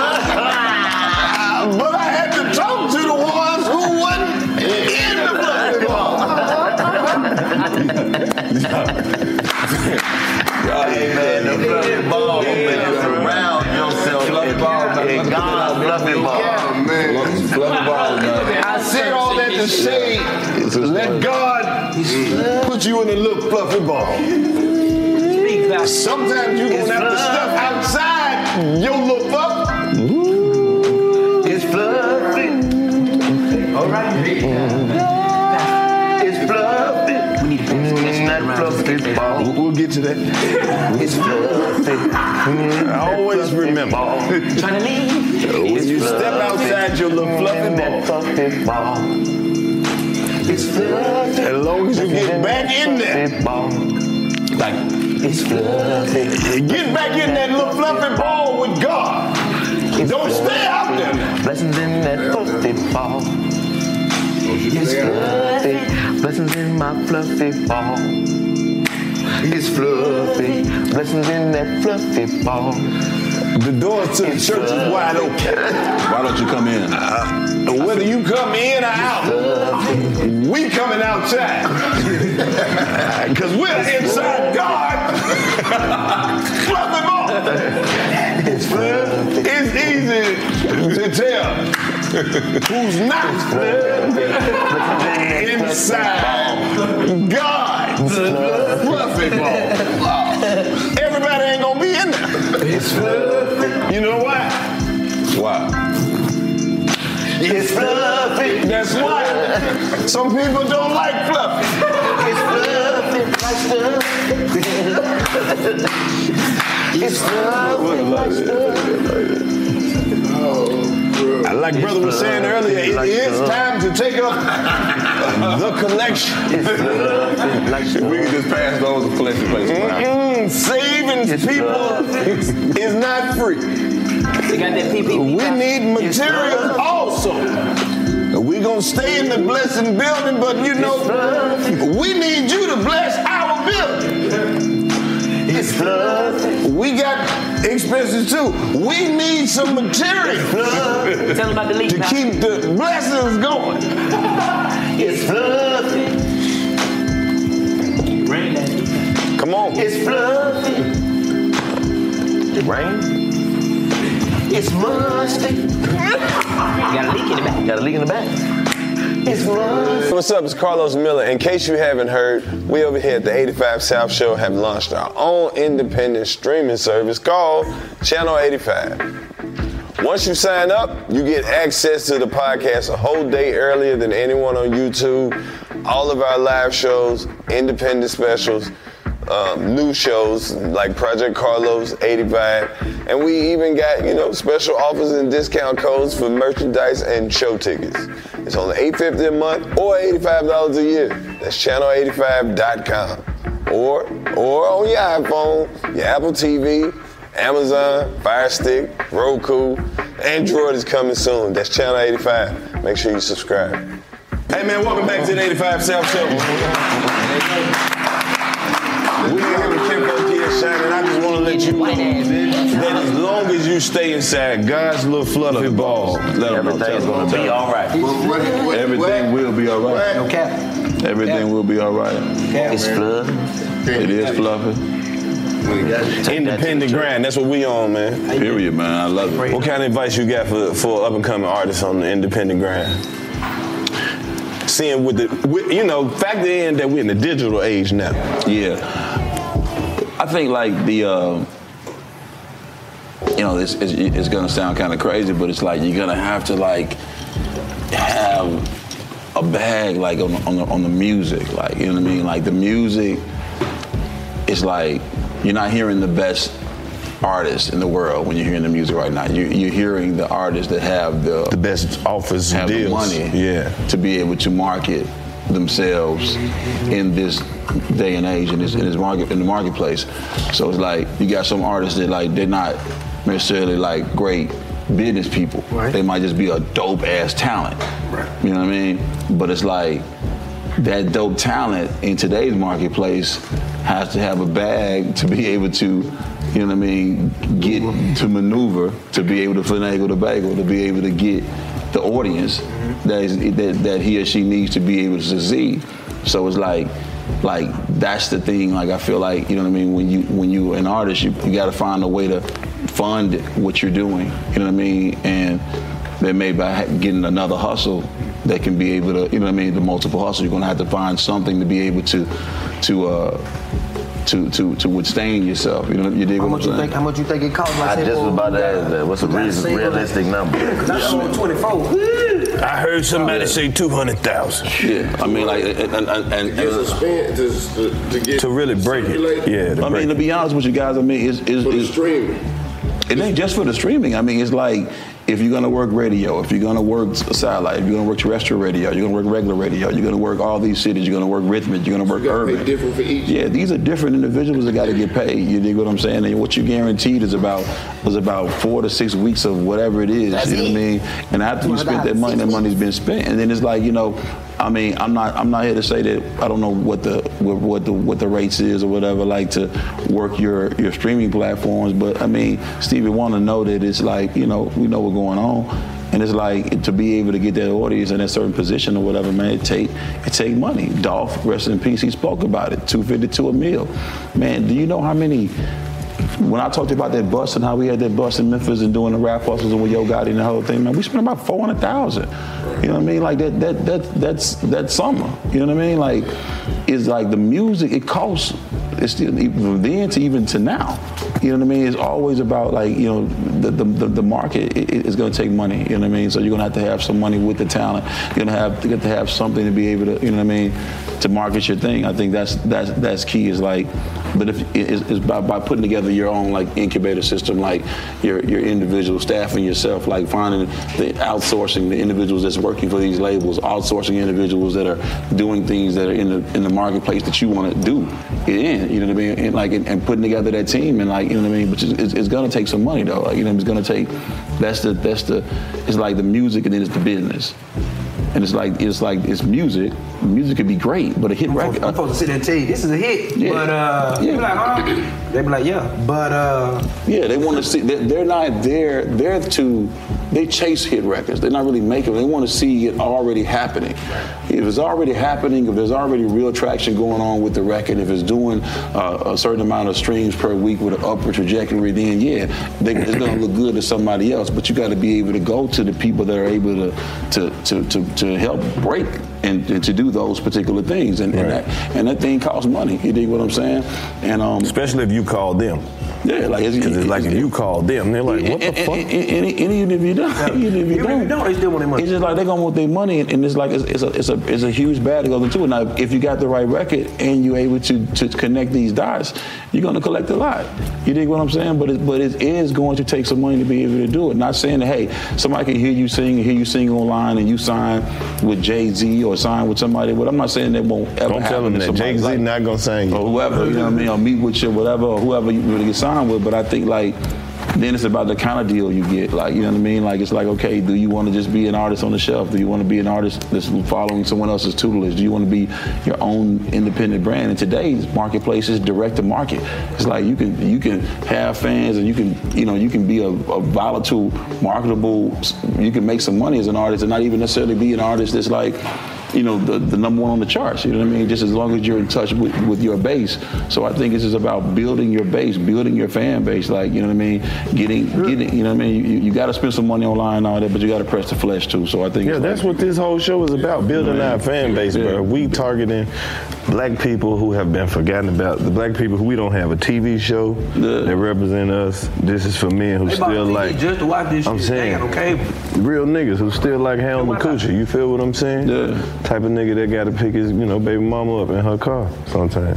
But I had to talk to the ones who wasn't in the fluffy ball. Hey, man, the fluffy ball, man. Surround yourself in God's fluffy ball. Fluffy ball, man. I said all that to say, let God put you in a little fluffy ball. Sometimes you're going to have to step outside your little fluff. It's fluffy. All right. It's fluffy. It's not fluffy ball. We'll get to that. It's fluffy. I always remember. Trying to leave. When you step outside your little fluffy ball. It's fluffy. As long as you get back in there. Like, it's fluffy. Get back in that little fluffy ball with God. Don't stay out there. Blessings in that fluffy ball. It's fluffy. Blessings in my fluffy ball. It's fluffy. Blessings in that fluffy ball. The doors to the church is wide open. Why don't you come in? Whether you come in or out, we coming outside. Because we're inside God. Fluffy ball. It's easy to tell who's not inside God's fluffy ball. Everybody ain't gonna be in there. It's fluffy. You know why? Why? It's fluffy. That's why. Some people don't like fluffy. It's fluffy like stuff. It's fluffy like stuff. Like brother was saying earlier, it is time to take up the collection. We can just pass those to collection places. Saving people is not free. We need material also. We're going to stay in the blessing building, but you know, we need you to bless our building. It's fluffy. We got expenses too. We need some material Tell them about the leak to keep the blessings going. It's fluffy. Rain that. Come on. It's fluffy. It rain. It's musty. Got a leak in the back. Got a leak in the back. It's musty. What's up? It's Carlos Miller. In case you haven't heard, we over here at the 85 South Show have launched our own independent streaming service called Channel 85. Once you sign up, you get access to the podcast a whole day earlier than anyone on YouTube. All of our live shows, independent specials, new shows like Project Carlos 85, and we even got, special offers and discount codes for merchandise and show tickets. It's only $8.50 a month or $85 a year. That's channel85.com. Or on your iPhone, your Apple TV, Amazon, Fire Stick, Roku. Android is coming soon. That's Channel 85. Make sure you subscribe. Hey man, welcome back to the 85 South Show. We're here with Kimco Kia Shine, and I just want to let you know that as long as you stay inside God's little fluffy ball, everything's going to be all right. Everything will be all right. No cap. Everything will be all right. It's fluffy. It is fluffy. Independent grind, that's what we on, man. Period, man. I love it. What kind of advice you got for up-and-coming artists on the independent grind? Seeing factor in that we're in the digital age now. Yeah. I think like it's gonna sound kind of crazy, but it's like you're gonna have to like have a bag like on the music, like, you know what I mean? Like the music it's like you're not hearing the best artists in the world when you're hearing the music right now. You're hearing the artists that have the best offers, have deals. the money to be able to market themselves in this day and age, in the marketplace. So it's like you got some artists that like they're not necessarily like great business people. Right. They might just be a dope ass talent. Right. You know what I mean? But it's like that dope talent in today's marketplace has to have a bag to be able to, you know what I mean, get to maneuver, to be able to finagle the bagel, to be able to get the audience that he or she needs to be able to succeed. So it's like that's the thing. Like I feel like, you know what I mean, when you an artist, you got to find a way to fund what you're doing. You know what I mean, and then maybe by getting another hustle that can be able to, you know what I mean, the multiple hustle, you're gonna have to find something to be able to withstand yourself. You know, you dig how what I'm saying? How much you think it costs? I just was about to ask that. What's a realistic number? Because I sold 24. I heard somebody say 200,000. Yeah, I mean, like, to really break it. Yeah, I mean, to be honest with you guys, I mean, it's streaming. It ain't just for the streaming. I mean, it's like if you're gonna work radio, if you're gonna work satellite, if you're gonna work terrestrial radio, you're gonna work regular radio, you're gonna work all these cities, you're gonna work rhythmic, you're gonna work urban. Different for each. Yeah, these are different individuals that got to get paid. You dig what I'm saying? And what you guaranteed is about 4 to 6 weeks of whatever it is. You know what I mean? And after you spent that money's been spent. And then it's like, you know, I mean, I'm not here to say that I don't know what the rates is or whatever, like to work your streaming platforms. But I mean, Stevie want to know that it's like, you know, we know what's going on. And it's like to be able to get that audience in a certain position or whatever, man, it take money. Dolph, rest in peace, he spoke about it. $252 a meal. Man, do you know how many? When I talked about that bus and how we had that bus in Memphis and doing the rap hustles and with Yo Gotti and the whole thing, man, we spent about $400,000. You know what I mean? Like that's summer. You know what I mean? Like it's like the music. It costs. It's still from then to even to now. You know what I mean? It's always about like, you know, the market is going to take money. You know what I mean? So you're going to have some money with the talent. You're going to have to have something to be able to, you know what I mean, to market your thing. I think that's key. Is like, but if it's by putting together your own like incubator system, like your individual staffing yourself, like finding outsourcing the individuals that's working for these labels, outsourcing individuals that are doing things that are in the marketplace that you want to do it in. You know what I mean? And like and putting together that team and like, you know what I mean? But it's gonna take some money though. Like, you know, it's gonna take. That's it's like the music and then it's the business. And it's music. Music could be great, but a hit record. I'm supposed to sit there and tell you this is a hit, but they be like, huh? They be like, yeah, but yeah, they want to see. They're not there. They chase hit records. They're not really making them. They want to see it already happening. If it's already happening, if there's already real traction going on with the record, if it's doing a certain amount of streams per week with an upward trajectory, then yeah, it's going to look good to somebody else. But you got to be able to go to the people that are able to help break and to do those particular things. And that thing costs money. You dig what I'm saying? And especially if you call them. Yeah, like because it's like if you call them, they're like, what the fuck? And even if you don't, they still want their money. It's just like they're gonna want their money, and it's like it's a huge bag to go into it. Now, if you got the right record and you're able to connect these dots, you're gonna collect a lot. You dig what I'm saying? But it is going to take some money to be able to do it. Not saying that hey, somebody can hear you sing online, and you sign with Jay-Z or sign with somebody. But I'm not saying that won't ever happen. Don't tell them that Jay-Z not gonna sing or whoever, you know what I mean, or meet with you, whatever, or whoever you really get signed with. But I think like then it's about the kind of deal you get. Like, you know what I mean? Like, it's like, okay, do you want to just be an artist on the shelf? Do you want to be an artist that's following someone else's tutelage? Do you want to be your own independent brand? And today's marketplace is direct to market. It's like you can have fans and you can be a volatile, marketable, you can make some money as an artist and not even necessarily be an artist that's like, you know, the number one on the charts, you know what I mean? Just as long as you're in touch with your base. So I think it's just about building your base, building your fan base, like, you know what I mean? Getting, you know what I mean? You got to spend some money online and all that, but you got to press the flesh too. So I think that's what this whole show is about, building our fan base, bro. We targeting black people who have been forgotten about, the black people who we don't have a TV show that represent us. This is for men who still like, just to watch this I'm shit. saying, They got no cable. Real niggas who still like handling the coochie. You feel what I'm saying? Yeah. Type of nigga that got to pick his, baby mama up in her car sometimes.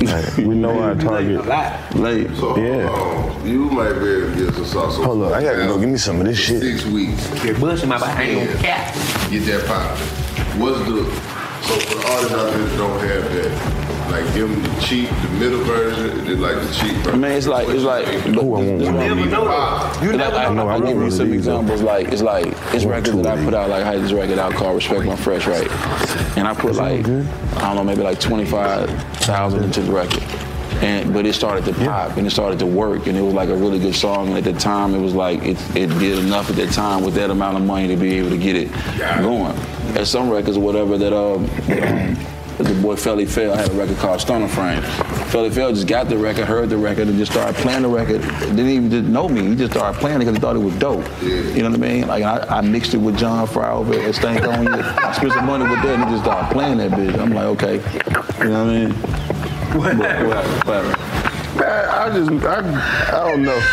We know our target. Late. So, you might be able to get some sauce. Hold up, I gotta go give me some of this shit. 6 weeks. They're bushing my body. I ain't gonna cap. Get that pop. What's so for the artists out there that don't have that, like give them the cheap, the middle version, they like the cheap version. I mean, it's like. You never know. I'll give you some examples. Like it's records that I put out. Like I had this record out called "Respect My Fresh," right? And I put like I don't know, maybe like 25,000 into the record. But it started to pop and it started to work, and it was like a really good song. And at the time, it was like it did enough at that time with that amount of money to be able to get it going. At some records or whatever that the boy Felly Fell had a record called Stunner Frame. Felly Fell just got the record, heard the record, and just started playing the record. Didn't even know me. He just started playing it because he thought it was dope. You know what I mean? Like I mixed it with John Fry over at Stankonia. I spent some money with that, and he just started playing that bitch. I'm like, okay, you know what I mean? Whatever. Man, I don't know.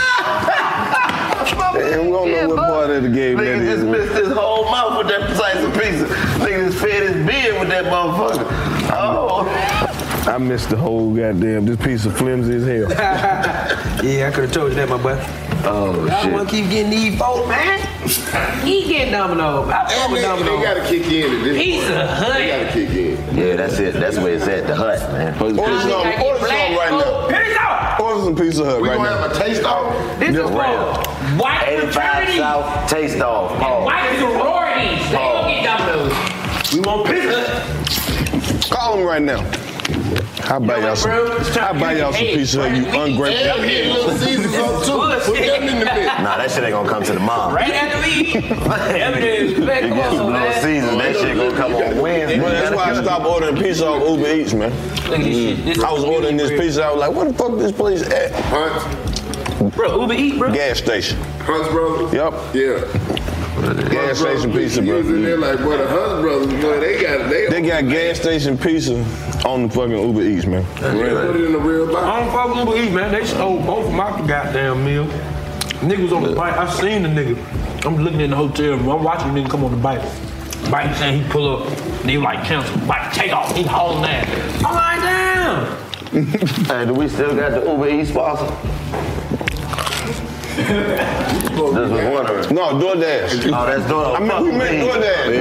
Man, we don't know what part of the game that is. Nigga just missed his whole mouth with that slice of pizza. Nigga just fed his beard with that motherfucker. Oh. I missed the whole goddamn, this piece of flimsy as hell. Yeah, I could have told you that, my boy. Oh, I shit. want to keep getting these folks, man. He getting Domino. I fuck with Domino. They gotta kick in. Pizza Hut. They gotta kick in. Yeah, that's it. That's where it's at, the Hut, man. Order some right now. Order some Pizza Hut right now. We gonna have a taste off? This is for white 85 fraternity. South Taste Off. Pause. White sororities. They gonna get Domino's. We want Pizza Hut. Call them right now. How about y'all some Pizza Hut, you ungrateful? Little Caesars up too. Put them in the mix. Nah, that shit ain't gonna come to the mom. Right after we eat. Evidence. You get some Little Caesars, that shit gonna come on Wednesday. Well, that's why I stopped ordering pizza off Uber Eats, man. I was ordering this pizza, I was like, where the fuck this place at? Hunt. Bro, Uber Eat, bro. Gas station. Hunt's Brothers? Yep. Yeah. Gas station pizza, bro. They're like, boy, the Hunt Brothers, boy, they got gas station pizza on the fucking Uber Eats, man. Really? Put it in a real box. I don't fuck with Uber Eats, man. They stole both of my goddamn meal. Niggas on the bike. I seen the nigga. I'm looking in the hotel room. I'm watching the nigga come on the bike. Bike saying he pull up. They like cancel. Bike take off. He hauling that. I'm like, damn. Hey, do we still got the Uber Eats sponsor? This was wondering. No, DoorDash. Oh, that's DoorDash. I mean, we meant DoorDash.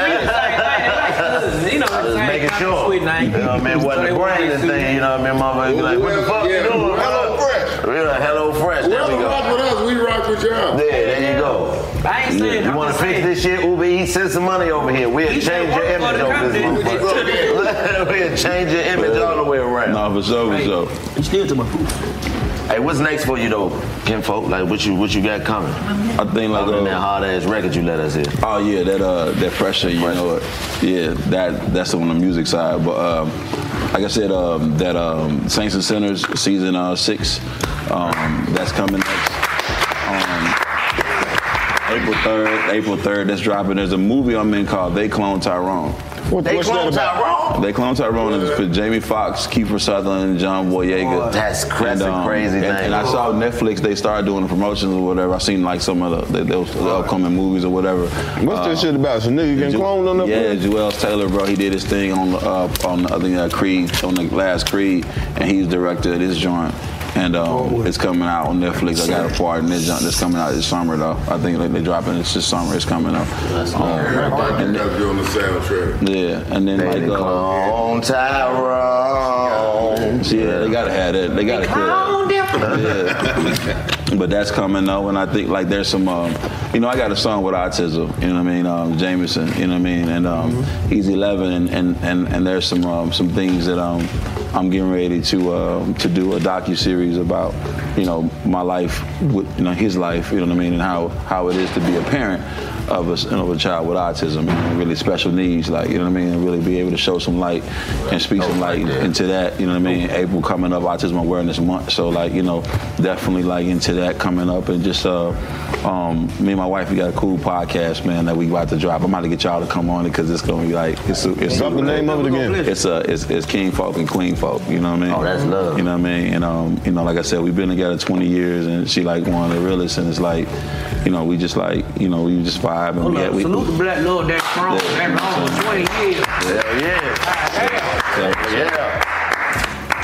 You know, I was making sure. You know what I mean? Wasn't the branding thing, you know what I mean? Motherfucker be like, what the fuck you doing? Hello Fresh. Hello Fresh. There we Whoever go. rock with us, we rock with y'all. There you go. I ain't saying. You want to fix this shit? Uber Eats, send some money over here. We'll change your image over this motherfucker. We'll change your image all the way around. No, for sure. You still to my food. Hey, what's next for you though, Kinfolk? Like what you got coming? I think like that hard ass record you let us hear. Oh yeah, that pressure, you know it. Yeah, that's on the music side. But like I said, that Saints and Sinners season 6, that's coming next. April 3rd, that's dropping. There's a movie I'm in called They Clone Tyrone. They Clone Tyrone? They Clone Tyrone is for Jamie Foxx, Kiefer Sutherland, and John Boyega. That's a crazy thing. And I saw Netflix, they started doing the promotions or whatever. I seen like some of the upcoming movies or whatever. What's that shit about? Some nigga getting cloned on that? Yeah, Joel Taylor, bro. He did his thing on Creed, on the last Creed, and he's director of this joint. And it's coming out on Netflix. I got a part in this joint that's coming out this summer though. I think they're dropping it this summer. It's coming up. That's and gotta be on the soundtrack. Yeah, and then They Clone Tyrone. Yeah, they gotta have that. They gotta kill it. But that's coming though, and I think like there's some, I got a son with autism. You know what I mean? Jameson. You know what I mean? And he's 11, and there's some things that I'm getting ready to do a docu-series about, my life, with, his life, you know what I mean, and how it is to be a parent of a child with autism and really special needs, like, you know what I mean, and really be able to show some light and speak some light into that, you know what I mean. April coming up, Autism Awareness Month, so like, definitely like into that coming up, and just me and my wife, we got a cool podcast, man, that we about to drop. I'm about to get y'all to come on it because it's gonna be like it's Drop the name of it again. It's King Folk and Queen Folk, you know what I mean? Oh, that's love. You know what I mean? And like I said, we've been together 20 years, and she like one of the realest, and it's like, we just like, we just vibe. And salute the black lord that's strong, that's long for 20 years. Hell yeah. Yeah.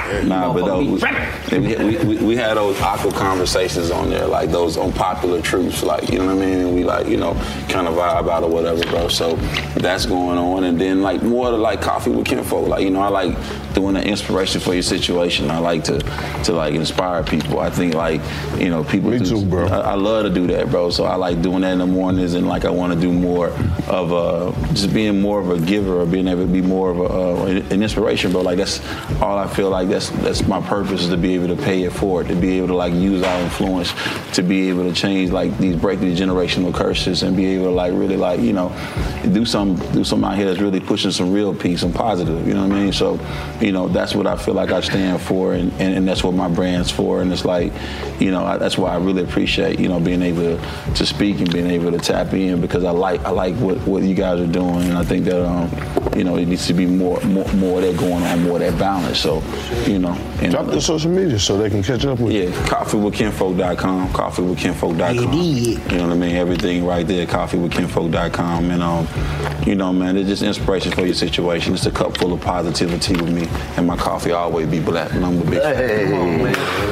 Nah, but those, we had those awkward conversations on there, like those unpopular truths, like, you know what I mean? And we like, you know, kind of vibe out or whatever, bro. So that's going on. And then like more to like Coffee with Kinfolk. Like, you know, I like doing the inspiration for your situation. I like to like inspire people. I think like, you know, people. Me too, bro. I love to do that, bro. So I like doing that in the mornings, and like I want to do more of just being more of a giver, or being able to be more of an inspiration, bro. Like that's all I feel like that's my purpose, is to be able to pay it forward, to be able to like use our influence, to be able to change like break these generational curses, and be able to like really like, you know, do something out here that's really pushing some real peace and positive, you know what I mean? So, you know, that's what I feel like I stand for, and that's what my brand's for. And it's like, you know, that's why I really appreciate, you know, being able to speak and being able to tap in, because I like what you guys are doing, and I think that you know, it needs to be more of that going on, more of that balance. So, you know, and drop the social media so they can catch up with you. coffeewithkinfolk.com, coffeewithkinfolk.com. You know what I mean? Everything right there, coffeewithkinfolk.com. And you know, man, it's just inspiration for your situation. It's a cup full of positivity with me, and my coffee always be black, and I'm a big fan. Come on, man.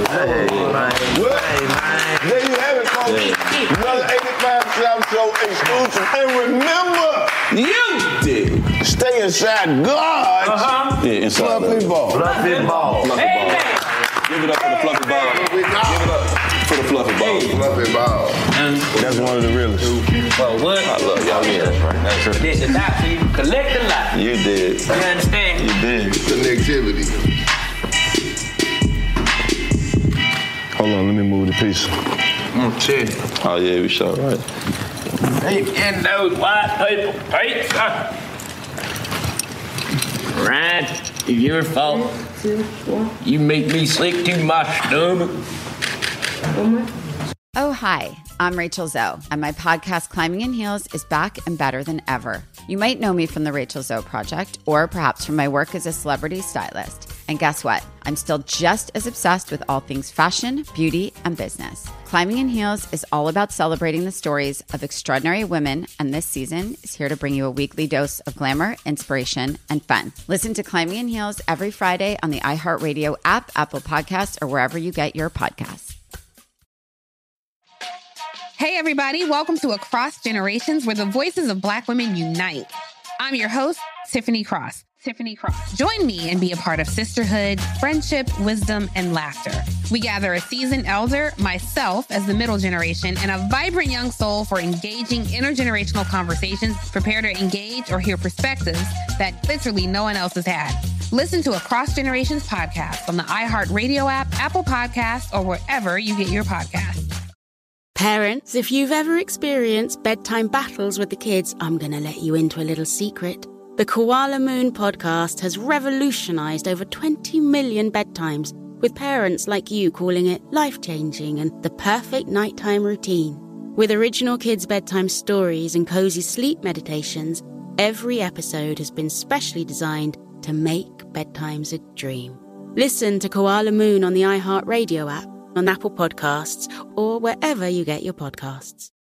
There you have it, folks. Another 85 South Show exclusive. And remember, you did stay inside God. Yeah, inside Fluffy ball. Fluffy ball. Fluffy ball. Give it up for the fluffy ball. Give it up for the fluffy ball. Fluffy ball. That's one of the realest. Well, what? I love y'all. Yeah, that's right. That's right. This is out, so you collect a lot. You did. You understand? You did. Connectivity. Hold on, let me move the piece. Shit. Oh yeah, we sure right. And those white people pizza. Right, it's your fault. You make me sick to my stomach. Oh, hi, I'm Rachel Zoe, and my podcast, Climbing in Heels, is back and better than ever. You might know me from the Rachel Zoe Project, or perhaps from my work as a celebrity stylist. And guess what? I'm still just as obsessed with all things fashion, beauty, and business. Climbing in Heels is all about celebrating the stories of extraordinary women, and this season is here to bring you a weekly dose of glamour, inspiration, and fun. Listen to Climbing in Heels every Friday on the iHeartRadio app, Apple Podcasts, or wherever you get your podcasts. Hey, everybody. Welcome to Across Generations, where the voices of Black women unite. I'm your host, Tiffany Cross. Join me and be a part of sisterhood, friendship, wisdom, and laughter. We gather a seasoned elder, myself as the middle generation, and a vibrant young soul for engaging intergenerational conversations. Prepare to engage or hear perspectives that literally no one else has had. Listen to Across Generations podcast on the iHeartRadio app, Apple Podcasts, or wherever you get your podcasts. Parents, if you've ever experienced bedtime battles with the kids, I'm going to let you into a little secret. The Koala Moon podcast has revolutionized over 20 million bedtimes, with parents like you calling it life-changing and the perfect nighttime routine. With original kids' bedtime stories and cozy sleep meditations, every episode has been specially designed to make bedtimes a dream. Listen to Koala Moon on the iHeartRadio app, on Apple Podcasts, or wherever you get your podcasts.